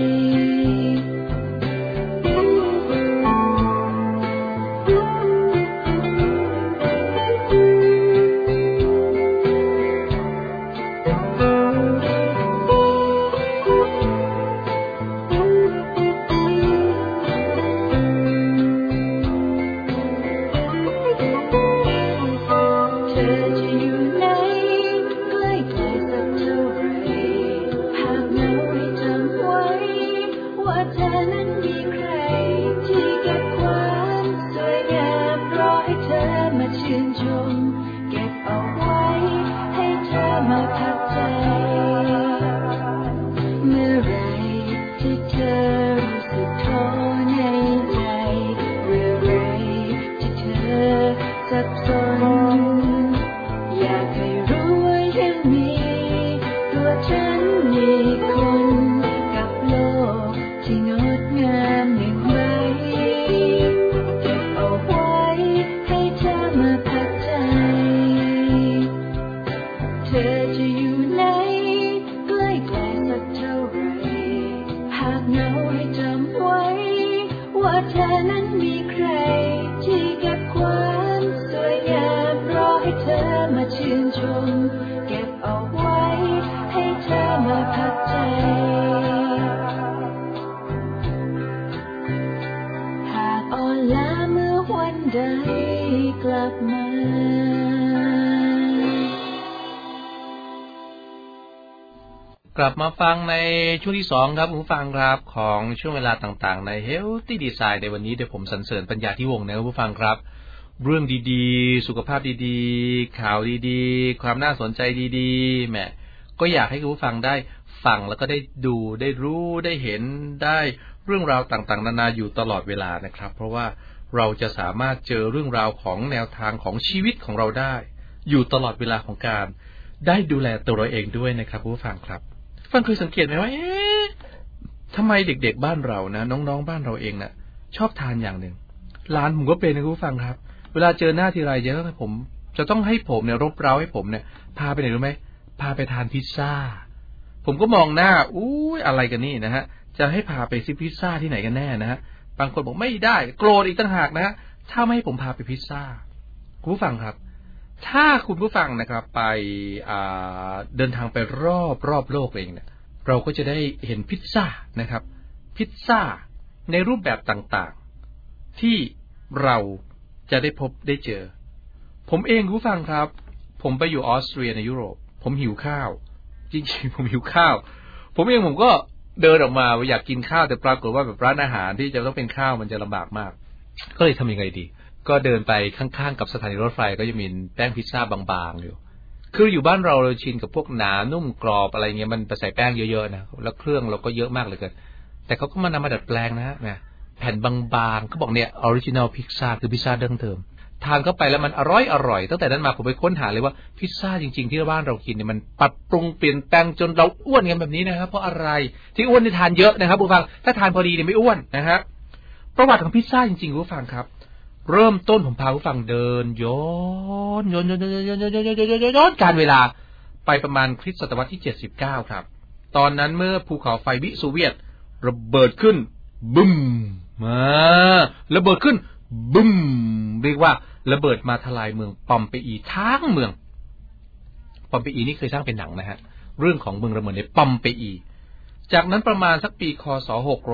กลับมาฟังในช่วงที่2ครับผู้ฟังครับของช่วงเวลาต่างๆใน Healthy Design ในวันนี้เดี๋ยวผมสรรเสริญปัญญาที่วงนะครับผู้ฟังครับเรื่องดีๆสุขภาพดีๆข่าวดีๆความน่าสนใจดีๆแหมก็อยากให้ผู้ฟังได้ฟังแล้วก็ได้ดูได้รู้ได้เห็นได้เรื่องราวต่างๆนานาอยู่ตลอดเวลานะครับเพราะว่าเราจะสามารถเจอเรื่องราวของแนวทางของชีวิตของเราได้อยู่ตลอดเวลาของการได้ดูแลตัวเราเองด้วยนะครับผู้ฟังครับฟังเคยสังเกตไหมว่าทำไมเด็กๆบ้านเรานะน้องๆบ้านเราเองนะชอบทานอย่างหนึ่งร้านผมก็เป็นนะคุณผู้ฟังครับเวลาเจอหน้าทีไรจะต้องให้ผมเนี่ยรบเร้าให้ผมเนี่ยพาไปไหนรู้ไหมพาไปทานพิซซ่าผมก็มองหน้าอะไรกันนี่นะฮะจะให้พาไปซื้อพิซซ่าที่ไหนกันแน่นะฮะบางคนบอกไม่ได้โกรธอีกต่างหากนะฮะถ้าไม่ให้ผมพาไปพิซซ่าคุณผู้ฟังครับถ้าคุณผู้ฟังนะครับไปเดินทางไปรอบโลกเองเนี่ยเราก็จะได้เห็นพิซซ่านะครับพิซซ่าในรูปแบบต่างๆที่เราจะได้พบได้เจอผมเองคุณผู้ฟังครับผมไปอยู่ออสเตรียในยุโรปผมหิวข้าวจริงๆผมหิวข้าวผมก็เดินออกมาอยากกินข้าวแต่ปรากฏว่าแบบร้านอาหารที่จะต้องเป็นข้าวมันจะลำบากมากก็เลยทำยังไงดีก็เดินไปข้างๆกับสถานีรถไฟก็จะมีแป้งพิซซ่าบางๆอยู่คืออยู่บ้านเราชินกับพวกหนานุ่มกรอบอะไรเงี้ยมันใส่แป้งเยอะๆนะแล้วเครื่องเราก็เยอะมากเลยเกินแต่เขาก็นำมาดัดแปลงนะแผ่นบางๆเขาบอกเนี่ยออริจินัลพิซซ่าคือพิซซ่าดั้งเดิมทานเข้าไปแล้วมันอร่อยตั้งแต่นั้นมาผมไปค้นหาเลยว่าพิซซ่าจริงๆที่บ้านเรากินเนี่ยมันปรับปรุงเปลี่ยนแปลงจนเราอ้วนกันแบบนี้นะครับเพราะอะไรที่อ้วนที่ทานเยอะนะครับผู้ฟังถ้าทานพอดีเนี่ยไม่อ้วนนะฮะประวัติของพิซซ่าจริงๆผู้ฟังครับเริ่มต้นผมพาผู้ฟังเดินย้อนการเวลาไปประมาณคริสตศตวรรษที่79ครับตอนนั้นเมื่อภูเขาไฟวิโซเวียตระเบิดขึ้นบึ้มระเบิดขึ้นบึ้มเรียกว่าระเบิดมาทลายเมืองปอมเปอีทั้งเมืองปอมเปอีนี่เคยสร้างเป็นหนังนะฮะเรื่องของเมืองระเบิดในปอมเปอีจากนั้นประมาณสักปีคศ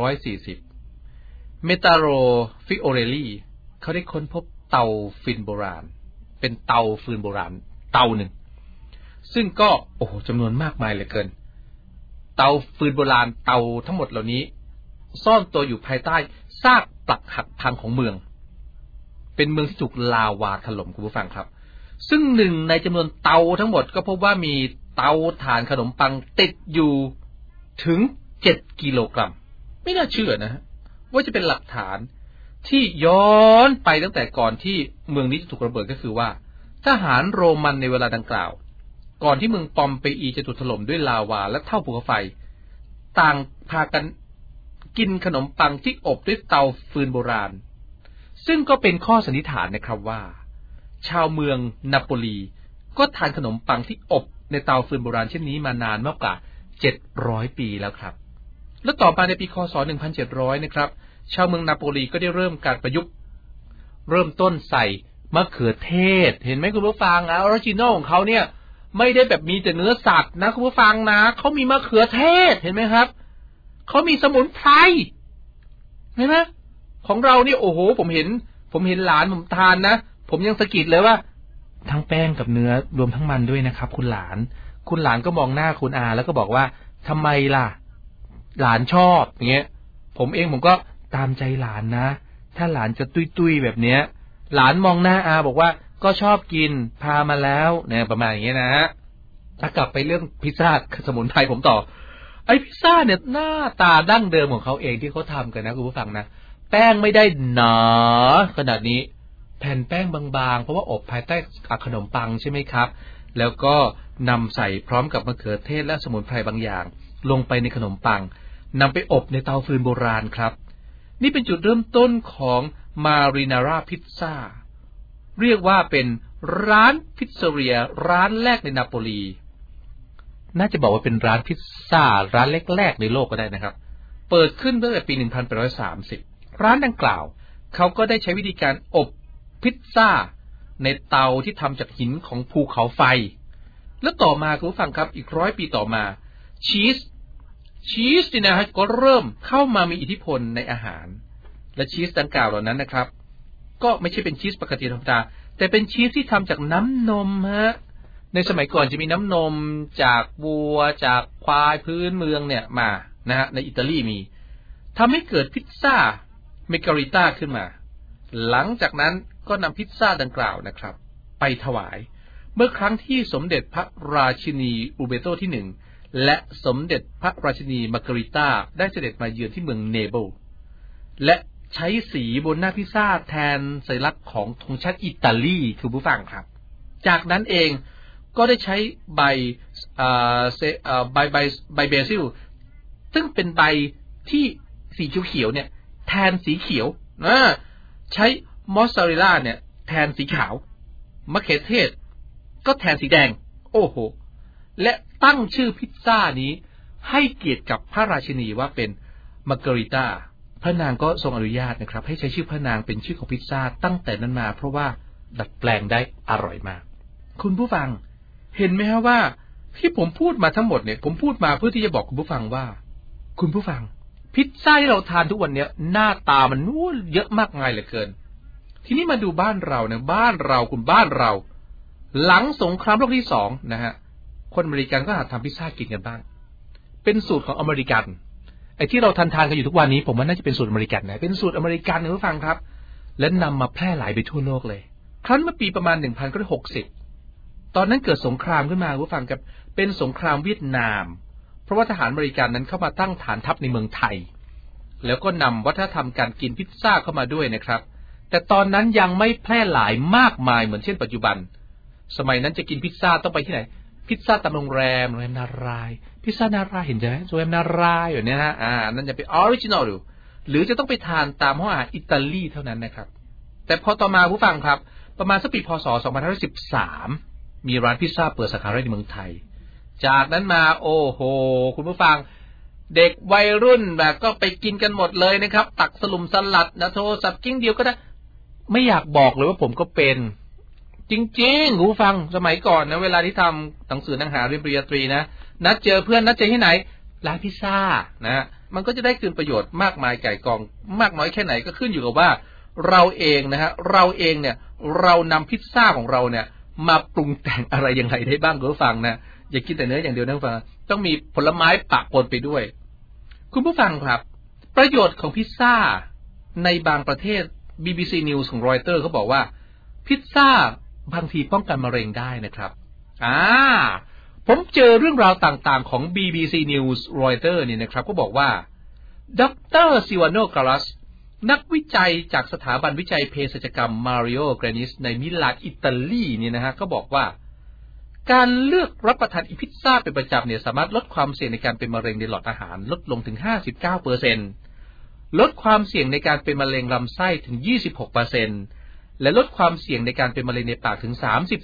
640เมตาโรฟิโอเรลีเขาได้ค้นพบเตาฟืนโบราณเป็นเตาฟืนโบราณเตาหนึ่งซึ่งก็จำนวนมากมายเหลือเกินเตาฟืนโบราณเตาทั้งหมดเหล่านี้ซ่อนตัวอยู่ภายใต้ซากปรักหักพังของเมืองเป็นเมืองที่ถูกลาวาถล่มคุณผู้ฟังครับซึ่งหนึ่งในจำนวนเตาทั้งหมดก็พบว่ามีเตาถ่านขนมปังติดอยู่ถึง7 กิโลกรัมไม่น่าเชื่อนะว่าจะเป็นหลักฐานที่ย้อนไปตั้งแต่ก่อนที่เมืองนี้จะถูกระเบิดก็คือว่าทหารโรมันในเวลาดังกล่าวก่อนที่เมืองปอมเปอีจะถูกถล่มด้วยลาวาและเท่าภูเขาไฟต่างพากันกินขนมปังที่อบด้วยเตาฟืนโบราณซึ่งก็เป็นข้อสันนิษฐานนะครับว่าชาวเมืองนาโปลีก็ทานขนมปังที่อบในเตาฟืนโบราณเช่นนี้มานานมากกว่า700 ปีแล้วครับและต่อมาในปีคศ1700นะครับชาวเมืองนาโปลีก็ได้เริ่มการประยุกต์เริ่มต้นใส่มะเขือเทศเห็นไหมคุณผู้ฟังออริจินอลของเขาเนี่ยไม่ได้แบบมีแต่เนื้อสัตว์นะคุณผู้ฟังนะเขามีมะเขือเทศเห็นไหมครับเขามีสมุนไพรเห็นไหมของเราเนี่ยโอ้โหผมเห็นหลานผมทานนะผมยังสะกิดเลยว่าทั้งแป้งกับเนื้อรวมทั้งมันด้วยนะครับคุณหลานก็มองหน้าคุณอาแล้วก็บอกว่าทำไมล่ะหลานชอบอย่างเงี้ยผมก็ตามใจหลานนะถ้าหลานจะตุ้ยๆแบบเนี้ยหลานมองหน้าอาบอกว่าก็ชอบกินพามาแล้วเนี่ยประมาณอย่างเงี้ยนะถ้ากลับไปเรื่องพิซซ่าสมุนไพรผมต่อไอ้พิซซ่าเนี่ยหน้าตาดั้งเดิมของเขาเองที่เขาทำกันนะคุณผู้ฟังนะแป้งไม่ได้หนาขนาดนี้แผ่นแป้งบางๆเพราะว่าอบภายใต้ขนมปังใช่ไหมครับแล้วก็นำใส่พร้อมกับมะเขือเทศและสมุนไพรบางอย่างลงไปในขนมปังนำไปอบในเตาฟืนโบราณครับนี่เป็นจุดเริ่มต้นของมารินาร่าพิซซ่าเรียกว่าเป็นร้านพิซซ่าเรียร้านแรกในนาโปลีน่าจะบอกว่าเป็นร้านพิซซ่าร้านแรกๆในโลกก็ได้นะครับเปิดขึ้นตั้งแต่ปี1830ร้านดังกล่าวเขาก็ได้ใช้วิธีการอบพิซซ่าในเตาที่ทำจากหินของภูเขาไฟแล้วต่อมาคุณผู้ฟังครับอีก100 ปีต่อมาชีสนี่นะฮะก็เริ่มเข้ามามีอิทธิพลในอาหารและชีสดังกล่าวเหล่านั้นนะครับก็ไม่ใช่เป็นชีสปกติธรรมดาแต่เป็นชีสที่ทำจากน้ำนมฮะในสมัยก่อนจะมีน้ำนมจากวัวจากควายพื้นเมืองเนี่ยมานะฮะในอิตาลีมีทำให้เกิดพิซซ่าเมการิต้าขึ้นมาหลังจากนั้นก็นำพิซซ่าดังกล่าวนะครับไปถวายเมื่อครั้งที่สมเด็จพระราชินีอูเบโตที่1และสมเด็จพระราชินีมาการิต้าได้เสด็จมาเยือนที่เมืองเนเปิลและใช้สีบนหน้าพิซซ่าแทนสัญลักษณ์ของธงชาติอิตาลีคือผู้ฟังครับจากนั้นเองก็ได้ใช้ใบเบซิลซึ่งเป็นใบที่สีเขียวๆเนี่ยแทนสีเขียวใช้มอสซาเรลล่าเนี่ยแทนสีขาวมะเขือเทศก็แทนสีแดงโอ้โหและตั้งชื่อพิซซ่านี้ให้เกียรติกับพระราชินีว่าเป็นมาการิต้าพระนางก็ทรงอนุญาตนะครับให้ใช้ชื่อพระนางเป็นชื่อของพิซซ่าตั้งแต่นั้นมาเพราะว่าดัดแปลงได้อร่อยมากคุณผู้ฟังเห็นไหมฮะว่าที่ผมพูดมาทั้งหมดเนี่ยผมพูดมาเพื่อที่จะบอกคุณผู้ฟังว่าคุณผู้ฟังพิซซ่าที่เราทานทุกวันนี้หน้าตามันนู้นเยอะมากมายเหลือเกินทีนี้มาดูบ้านเราเนี่ยบ้านเราหลังสงครามโลกที่2นะฮะคนอเมริกันก็หัดทำพิซซ่ากินกันบ้างเป็นสูตรของอเมริกันไอ้ที่เราทานกันอยู่ทุกวันนี้ผมว่าน่าจะเป็นสูตรอเมริกันนะเป็นสูตรอเมริกันนะคุณผู้ฟังครับและนำมาแพร่หลายไปทั่วโลกเลยครั้นเมื่อปีประมาณ1960ตอนนั้นเกิดสงครามขึ้นมาคุณผู้ฟังครับเป็นสงครามเวียดนามเพราะว่าทหารอเมริกันนั้นเข้ามาตั้งฐานทัพในเมืองไทยแล้วก็นำวัฒนธรรมการกินพิซซ่าเข้ามาด้วยนะครับแต่ตอนนั้นยังไม่แพร่หลายมากมายเหมือนเช่นปัจจุบันสมัยนั้นจะกินพิซซ่าต้องไปที่ไหนพิซซ่าตามโรงแรมนารายพิซซ่านารายเห็นไหมโรงแรมนารายอย่างนี้นะนั่นจะเป็นออริจินอลหรือจะต้องไปทานตามห้องอาหารอิตาลีเท่านั้นนะครับแต่พอต่อมาผู้ฟังครับประมาณสักปีพ.ศ. 2513มีร้านพิซซ่าเปิดสาขาในเมืองไทยจากนั้นมาโอ้โหคุณผู้ฟังเด็กวัยรุ่นแบบก็ไปกินกันหมดเลยนะครับตักสลุมสลัดนะโทรศัพท์กิ้งเดียวก็ได้ไม่อยากบอกเลยว่าผมก็เป็นจริงๆคุณผู้ฟังสมัยก่อนนะเวลาที่ทำหนังสือหนังหาเรียนปริญญาตรีนะนัดเจอเพื่อนนัดเจอที่ไหนร้านพิซซ่านะมันก็จะได้คืนประโยชน์มากมายไก่กองมากน้อยแค่ไหนก็ขึ้นอยู่กับว่าเราเองนะฮะเราเองเนี่ยเรานำพิซซ่าของเราเนี่ยมาปรุงแต่งอะไรยังไงได้บ้างคุณผู้ฟังนะอย่ากินแต่เนื้ออย่างเดียวนะคุณผู้ฟังต้องมีผลไม้ปะปนไปด้วยคุณผู้ฟังครับประโยชน์ของพิซซ่าในบางประเทศ BBC News ของรอยเตอร์เขาบอกว่าพิซซ่าบางทีป้องกันมะเร็งได้นะครับผมเจอเรื่องราวต่างๆของ BBC News รอยเตอร์เนี่ยนะครับก็บอกว่าดร.ซิวาโน กาลัสนักวิจัยจากสถาบันวิจัยเภสัชกรรมมาริโอ เกรนิสในมิลานอิตาลีเนี่ยนะฮะก็บอกว่าการเลือกรับประทานพิซซ่าเป็นประจำเนี่ยสามารถลดความเสี่ยงในการเป็นมะเร็งในหลอดอาหารลดลงถึง 59% ลดความเสี่ยงในการเป็นมะเร็งลำไส้ถึง 26% และลดความเสี่ยงในการเป็นมะเร็งในปากถึง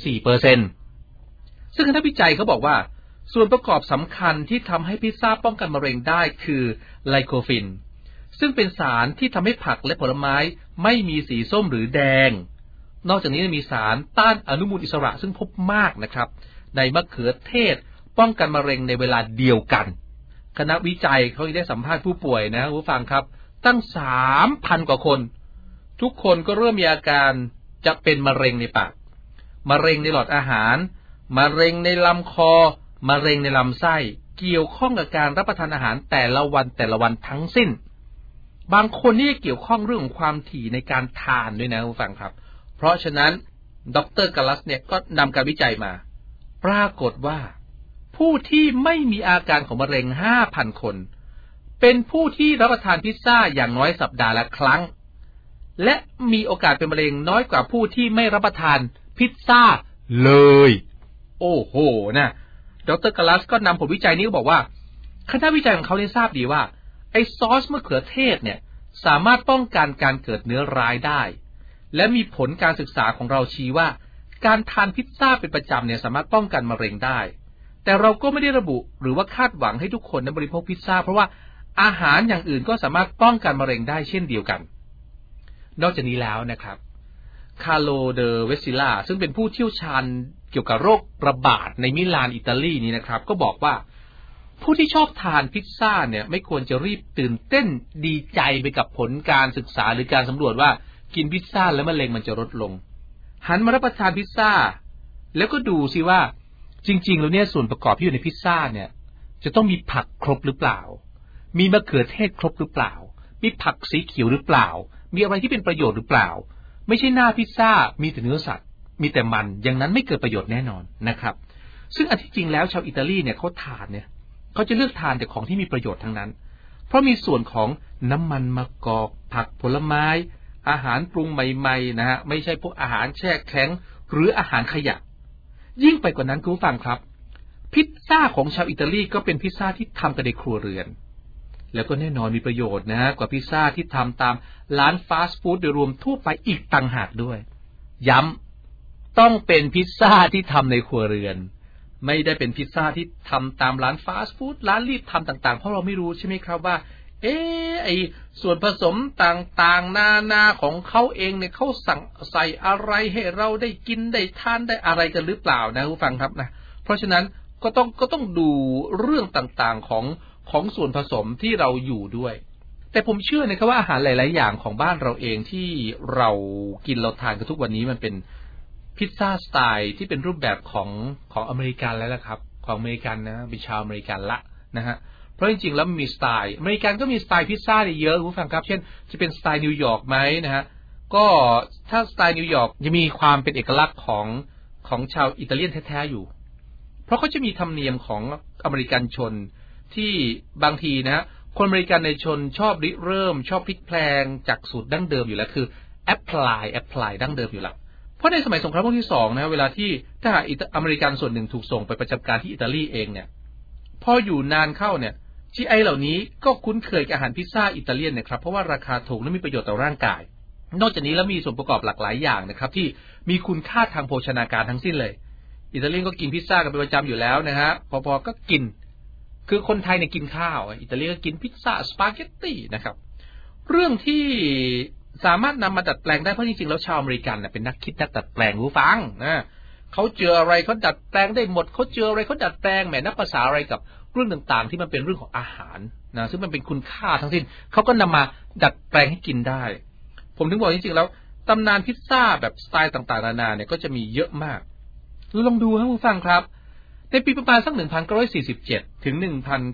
34% ซึ่งนักวิจัยเขาบอกว่าส่วนประกอบสำคัญที่ทำให้พิซซ่าป้องกันมะเร็งได้คือไลโคฟินซึ่งเป็นสารที่ทำให้ผักและผลไม้ไม่มีสีส้มหรือแดงนอกจากนี้ยังมีสารต้านอนุมูลอิสระซึ่งพบมากนะครับในมะเขือเทศป้องกันมะเร็งในเวลาเดียวกันคณะวิจัยเขาได้สัมภาษณ์ผู้ป่วยนะผู้ฟังครับตั้ง 3,000 กว่าคนทุกคนก็เริ่มมีอาการจะเป็นมะเร็งในปากมะเร็งในหลอดอาหารมะเร็งในลำคอมะเร็งในลำไส้เกี่ยวข้องกับการรับประทานอาหารแต่ละวันทั้งสิ้นบางคนนี่เกี่ยวข้องเรื่องของความถี่ในการทานด้วยนะผู้ฟังครับเพราะฉะนั้นดร.กาลัสเนี่ยก็นำการวิจัยมาปรากฏว่าผู้ที่ไม่มีอาการของมะเร็ง 5,000 คนเป็นผู้ที่รับประทานพิซซ่าอย่างน้อยสัปดาห์ละครั้งและมีโอกาสเป็นมะเร็งน้อยกว่าผู้ที่ไม่รับประทานพิซซ่าเลยโอ้โหนะดร.กาลัสก็นำผลวิจัยนี้บอกว่าคณะวิจัยของเขาได้ทราบดีว่าไอ้ซอสมะเขือเทศเนี่ยสามารถป้องกันการเกิดเนื้อร้ายได้และมีผลการศึกษาของเราชี้ว่าการทานพิซซ่าเป็นประจำเนี่ยสามารถป้องกันมะเร็งได้แต่เราก็ไม่ได้ระบุหรือว่าคาดหวังให้ทุกคนนั้นบริโภคพิซซ่าเพราะว่าอาหารอย่างอื่นก็สามารถป้องกันมะเร็งได้เช่นเดียวกันนอกจากนี้แล้วนะครับคาร์โล เดอ เวสซิล่าซึ่งเป็นผู้เชี่ยวชาญเกี่ยวกับโรคระบาดในมิลานอิตาลีนี้นะครับก็บอกว่าผู้ที่ชอบทานพิซซ่าเนี่ยไม่ควรจะรีบตื่นเต้นดีใจไปกับผลการศึกษาหรือการสำรวจว่ากินพิซซ่าแล้วมะเร็งมันจะลดลงหันมารับประทานพิซซ่าแล้วก็ดูสิว่าจริงๆแล้วเนี่ยส่วนประกอบที่อยู่ในพิซซ่าเนี่ยจะต้องมีผักครบหรือเปล่ามีมะเขือเทศครบหรือเปล่ามีผักสีเขียวหรือเปล่ามีอะไรที่เป็นประโยชน์หรือเปล่าไม่ใช่หน้าพิซซ่ามีแต่เนื้อสัตว์มีแต่มันอย่างนั้นไม่เกิดประโยชน์แน่นอนนะครับซึ่งอันที่จริงแล้วชาวอิตาลีเนี่ยเขาทานเนี่ยเขาจะเลือกทานแต่ของที่มีประโยชน์ทั้งนั้นเพราะมีส่วนของน้ำมันมะกอกผักผลไม้อาหารปรุงใหม่ๆนะฮะไม่ใช่พวกอาหารแช่แข็งหรืออาหารขยะยิ่งไปกว่านั้นคุณผู้ฟังครับพิซซ่าของชาวอิตาลีก็เป็นพิซซ่าที่ทำกันในครัวเรือนแล้วก็แน่นอนมีประโยชน์นะฮะกว่าพิซซ่าที่ทำตามร้านฟาสต์ฟู้ดโดยรวมทั่วไปอีกต่างหากด้วยย้ำต้องเป็นพิซซ่าที่ทำในครัวเรือนไม่ได้เป็นพิซซ่าที่ทำตามร้านฟาสต์ฟู้ดร้านรีบทำต่างๆเพราะเราไม่รู้ใช่ไหมครับว่าไอส่วนผสมต่างๆนาของเขาเองเนี่ยเขาสั่งใส่อะไรให้เราได้กินได้ทานได้อะไรกันหรือเปล่านะผู้ฟังครับนะเพราะฉะนั้นก็ต้องดูเรื่องต่างๆของส่วนผสมที่เราอยู่ด้วยแต่ผมเชื่อนะครับว่าอาหารหลายๆอย่างของบ้านเราเองที่เรากินเราทานกันทุกวันนี้มันเป็นพิซซ่าสไตล์ที่เป็นรูปแบบของอเมริกันแล้วล่ะครับของอเมริกันนะเป็นชาวอเมริกันละนะฮะเพราะจริงๆแล้วมีสไตล์อเมริกันก็มีสไตล์พิซซ่าเยอะคุณผู้ฟังครับเช่นจะเป็นสไตล์นิวยอร์กไหมนะฮะก็ถ้าสไตล์นิวยอร์กจะมีความเป็นเอกลักษณ์ของชาวอิตาเลียนแท้ๆอยู่เพราะเขาจะมีธรรมเนียมของอเมริกันชนที่บางทีนะคนอเมริกันในชนชอบริเริ่มชอบพลิกแพลงจากสูตรดั้งเดิมอยู่แล้วคือแอพพลายดั้งเดิมอยู่แล้วเพราะในสมัยสงครามโลกที่2นะเวลาที่ทหารอเมริกันส่วนหนึ่งถูกส่งไปประจำการที่อิตาลีเองเนี่ยพออยู่นานเข้าเนี่ย GI เหล่านี้ก็คุ้นเคยกับอาหารพิซซ่าอิตาเลียนนะครับเพราะว่าราคาถูกและมีประโยชน์ต่อร่างกายนอกจากนี้แล้วมีส่วนประกอบหลากหลายอย่างนะครับที่มีคุณค่าทางโภชนาการทั้งสิ้นเลยอิตาเลียนก็กินพิซซ่ากันเป็นประจำอยู่แล้วนะฮะพอก็กินคือคนไทยเนี่ยกินข้าวอิตาเลียนก็กินพิซซ่าสปาเกตตี้นะครับเรื่องที่สามารถนำมาดัดแปลงได้เพราะจริงๆแล้วชาวอเมริกันเป็นนักคิดนักดัดแปลงผู้ฟังนะเขาเจออะไรเขาดัดแปลงได้หมดเขาเจออะไรเขาดัดแปลงแหมนับภาษาอะไรกับเรื่องต่างๆที่มันเป็นเรื่องของอาหารนะซึ่งมันเป็นคุณค่าทั้งสิ้นเขาก็นำมาดัดแปลงให้กินได้ผมถึงบอกจริงๆแล้วตำนานพิซซ่าแบบสไตล์ต่างๆนานาเนี่ยก็จะมีเยอะมากลองดูครับผู้ฟังครับในปีประมาณสัก1947ถึง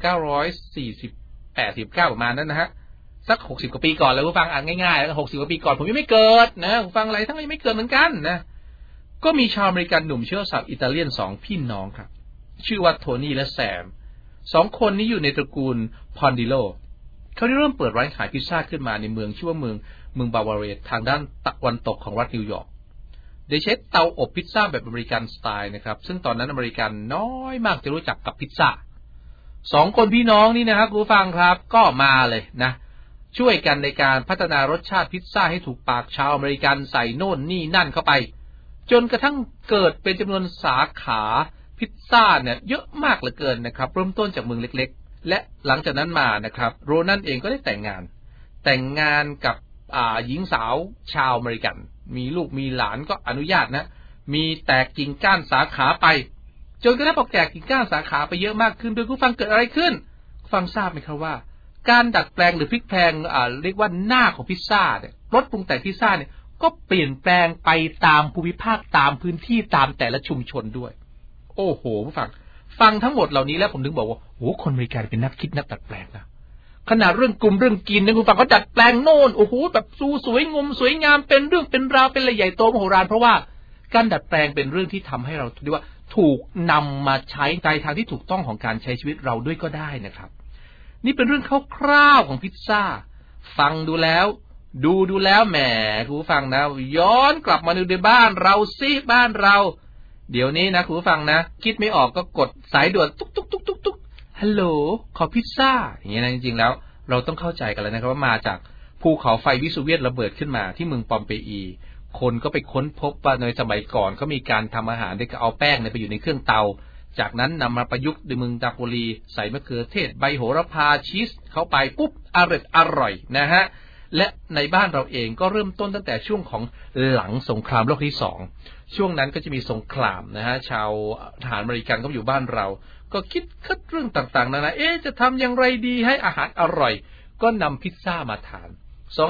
1948-49ประมาณนั้นนะฮะสัก60กว่าปีก่อนเลยผู้ฟังอ่านง่ายๆแล้ว60กว่าปีก่อนผมยังไม่เกิดนะผู้ฟังอะไรทั้งยังไม่เกิดเหมือนกันนะก็มีชาวอเมริกันหนุ่มเชื้อสายอิตาเลียน2พี่น้องครับชื่อว่าโทนี่และแซม2คนนี้อยู่ในตระกูลพอนดิโลเขาได้เริ่มเปิดร้านขายพิซซ่าขึ้นมาในเมืองชื่อว่าเมืองบาวาเรียทางด้านตะวันตกของรัฐนิวยอร์กโดยใช้เตาอบพิซซ่าแบบอเมริกันสไตล์นะครับซึ่งตอนนั้นอเมริกันน้อยมากจะรู้จักกับพิซซ่า2 คนพี่น้องนี่นะครับคุณผู้ฟังครับก็มาเลยนะช่วยกันในการพัฒนารสชาติพิซซ่าให้ถูกปากชาวอเมริกันใส่โน่นนี่นั่นเข้าไปจนกระทั่งเกิดเป็นจำนวนสาขาพิซซ่าเนี่ยเยอะมากเหลือเกินนะครับเริ่มต้นจากเมืองเล็กๆและหลังจากนั้นมานะครับโรนัลเองก็ได้แต่งงานกับหญิงสาวชาวอเมริกันมีลูกมีหลานก็อนุญาตนะมีแตกกิ่งก้านสาขาไปจนกระทั่งพอแตกกิ่งก้านสาขาไปเยอะมากขึ้นโดยผู้ฟังเกิดอะไรขึ้นฟังทราบไหมครับว่าการดัดแปลงหรือพลิกแพลงเรียกว่าหน้าของพิซซ่าเนี่ยรสปรุงแต่งพิซซ่าเนี่ยก็เปลี่ยนแปลงไปตามภูมิภาคตามพื้นที่ตามแต่ละชุมชนด้วยโอ้โหผู้ฟังทั้งหมดเหล่านี้แล้วผมถึงบอกว่าโอ้คนอเมริกันเป็นนักคิดนักดัดแปลงนะขนาดเรื่องกลุ่มเรื่องกินนะคุณฟังเขาดัดแปลงโน่นโอ้โหแบบสวยงามสวยงามเป็นเรื่องเป็นราวเป็นอะไรใหญ่โตมโหฬารเพราะว่าการดัดแปลงเป็นเรื่องที่ทำให้เราเรียกว่าถูกนำมาใช้ในทางที่ถูกต้องของการใช้ชีวิตเราด้วยก็ได้นะครับนี่เป็นเรื่องคร่าวๆของพิซซ่าฟังดูแล้วดูแล้วแหมคุณผู้ฟังนะย้อนกลับมาดูในบ้านเราซิบ้านเราเดี๋ยวนี้นะคุณผู้ฟังนะคิดไม่ออกก็กดสายด่วนตุ๊กฮัลโหลขอพิซซ่าอย่างนี้นะจริงๆแล้วเราต้องเข้าใจกันแล้วนะครับว่ามาจากภูเขาไฟวิสูเวียสระเบิดขึ้นมาที่เมืองปอมเปอีคนก็ไปค้นพบว่าในสมัยก่อนเขามีการทำอาหารโดยเอาแป้งไปอยู่ในเครื่องเตาจากนั้นนำมาประยุกต์ในเมืองนาโปลีใส่มะเขือเทศใบโหระพาชีสเข้าไปปุ๊บอร่อยนะฮะและในบ้านเราเองก็เริ่มต้นตั้งแต่ช่วงของหลังสงครามโลกที่2ช่วงนั้นก็จะมีสงครามนะฮะชาวทหารอเมริกันก็อยู่บ้านเราก็คิดเรื่องต่างๆนานาจะทำอย่างไรดีให้อาหารอร่อยก็นำพิซซ่ามาทาน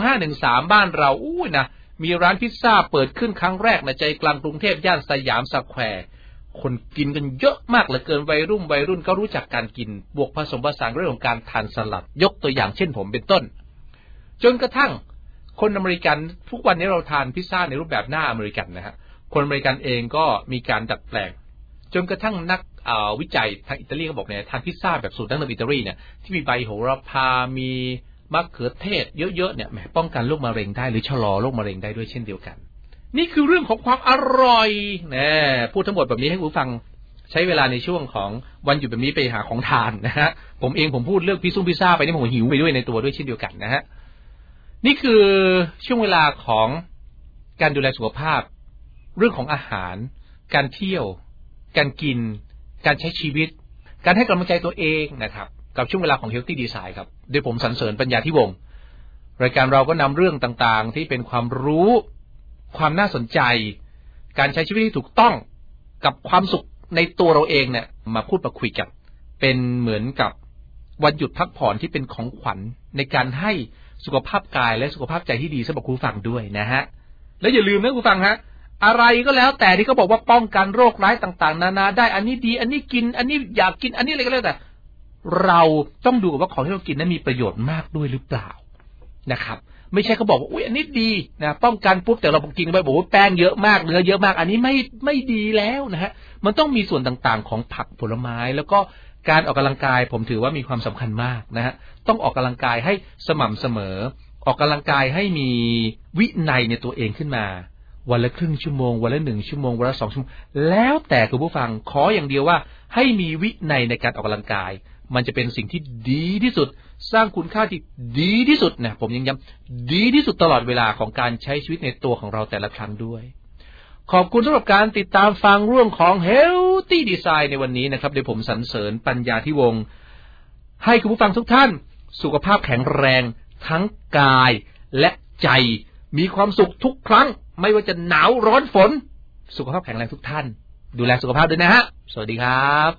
2513บ้านเรานะมีร้านพิซซ่าเปิดขึ้นครั้งแรกในใจกลางกรุงเทพย่านสยามสแควร์คนกินกันเยอะมากเหลือเกินวัยรุ่นก็รู้จักการกินบวกผสมผสานเรื่องของการทานสลัดยกตัวอย่างเช่นผมเป็นต้นจนกระทั่งคนอเมริกันทุกวันนี้เราทานพิซซ่าในรูปแบบหน้าอเมริกันนะฮะคนอเมริกันเองก็มีการดัดแปลงจนกระทั่งนักวิจัยทางอิตาลีก็บอกเนี่ยทานพิซซ่าแบบสูตรดั้งเดิมอิตาลีเนี่ยที่มีใบโหระพามีมะเขือเทศเยอะๆเนี่ยแหมป้องกันโรคมะเร็งได้หรือชะลอโรคมะเร็งได้ด้วยเช่นเดียวกันนี่คือเรื่องของความอร่อยนะพูดทั้งหมดแบบนี้ให้ผู้ฟังใช้เวลาในช่วงของวันหยุดแบบนี้ไปหาของทานนะฮะผมพูดเรื่องพิซซ่าไปนี่ผมหิวไปด้วยในตัวด้วยเช่นเดียวกันนะฮะนี่คือช่วงเวลาของการดูแลสุขภาพเรื่องของอาหารการเที่ยวการกินการใช้ชีวิตการให้กำลังใจตัวเองนะครับกับช่วงเวลาของ Healthy Design ครับโดยผมสรรเสริญปัญญาธิวงศ์รายการเราก็นำเรื่องต่างๆที่เป็นความรู้ความน่าสนใจการใช้ชีวิตที่ถูกต้องกับความสุขในตัวเราเองเนี่ยมาพูดมาคุยกันเป็นเหมือนกับวันหยุดพักผ่อนที่เป็นของขวัญในการให้สุขภาพกายและสุขภาพใจที่ดีสำหรับคุณผู้ฟังด้วยนะฮะและอย่าลืมนะคุณผู้ฟังฮะอะไรก็แล้วแต่ที่เขาบอกว่าป้องกันโรคร้ายต่างๆนานาได้อันนี้ดีอันนี้กินอันนี้อยากกินอันนี้อะไรก็แล้วแต่เราต้องดูว่าของที่เรากินนั้นมีประโยชน์มากด้วยหรือเปล่านะครับไม่ใช่เขาบอกว่าอุ๊ยอันนี้ดีนะป้องกันปุ๊บแต่เรากินไปบอกว่าแป้งเยอะมากเนื้อเยอะมากอันนี้ไม่ดีแล้วนะฮะมันต้องมีส่วนต่างๆของผักผลไม้แล้วก็การออกกำลังกายผมถือว่ามีความสำคัญมากนะฮะต้องออกกำลังกายให้สม่ำเสมอออกกำลังกายให้มีวินัยในตัวเองขึ้นมาวันละครึ่งชั่วโมงวันละ1ชั่วโมงวันละ2ชั่วโมงแล้วแต่คุณผู้ฟังขออย่างเดียวว่าให้มีวินัยในการออกกำลังกายมันจะเป็นสิ่งที่ดีที่สุดสร้างคุณค่าที่ดีที่สุดนะผมยังย้ำดีที่สุดตลอดเวลาของการใช้ชีวิตในตัวของเราแต่ละครั้งด้วยขอบคุณสำหรับการติดตามฟังเรื่องของ Healthy Design ในวันนี้นะครับโดยผมสรรเสริญปัญญาธิวงศ์ให้คุณผู้ฟังทุกท่านสุขภาพแข็งแรงทั้งกายและใจมีความสุขทุกครั้งไม่ว่าจะหนาวร้อนฝนสุขภาพแข็งแรงทุกท่านดูแลสุขภาพด้วยนะฮะสวัสดีครับ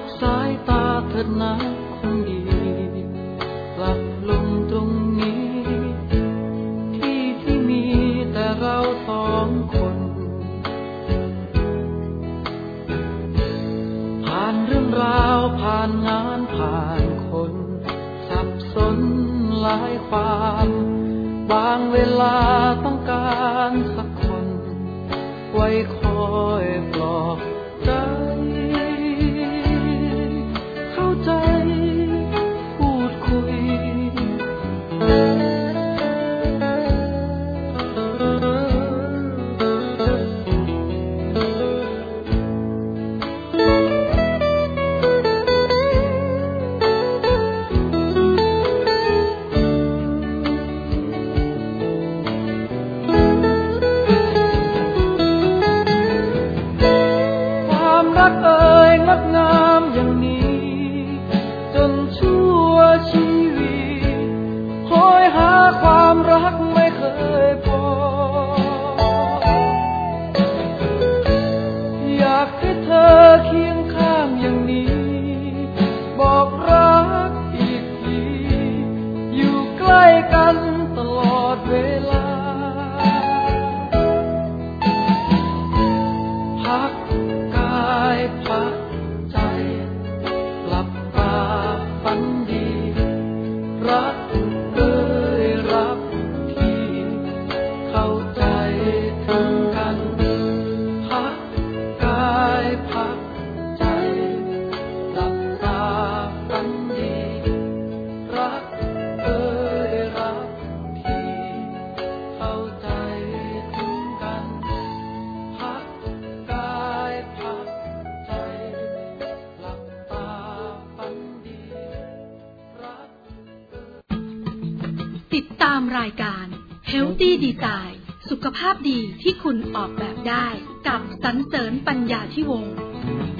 คนดีกลับลงตรงนี้ความบางเวลาต้องการสักคนไว้คอยปลอบใจเข้าใจพูดคุยงดงามอย่างนี้จนชั่วชีวิตคอยหาความรักไม่เคยพออยากให้เธอเคียงข้างอย่างนี้บอกรักอีกทีอยู่ใกล้กันตลอดเวลาพักกายพักฝันดีรักเอ่ยรักที่เข้าใจถึงกันพักกายพักใจหลับตาฝันดีรักเอ่ยรักที่เข้าใจถึงกันพักกายพักใจหลับตาฝันดีติดตามรายการ Healthy Design สุขภาพดีที่คุณออกแบบได้กับสรรเสริญปัญญาธิวงศ์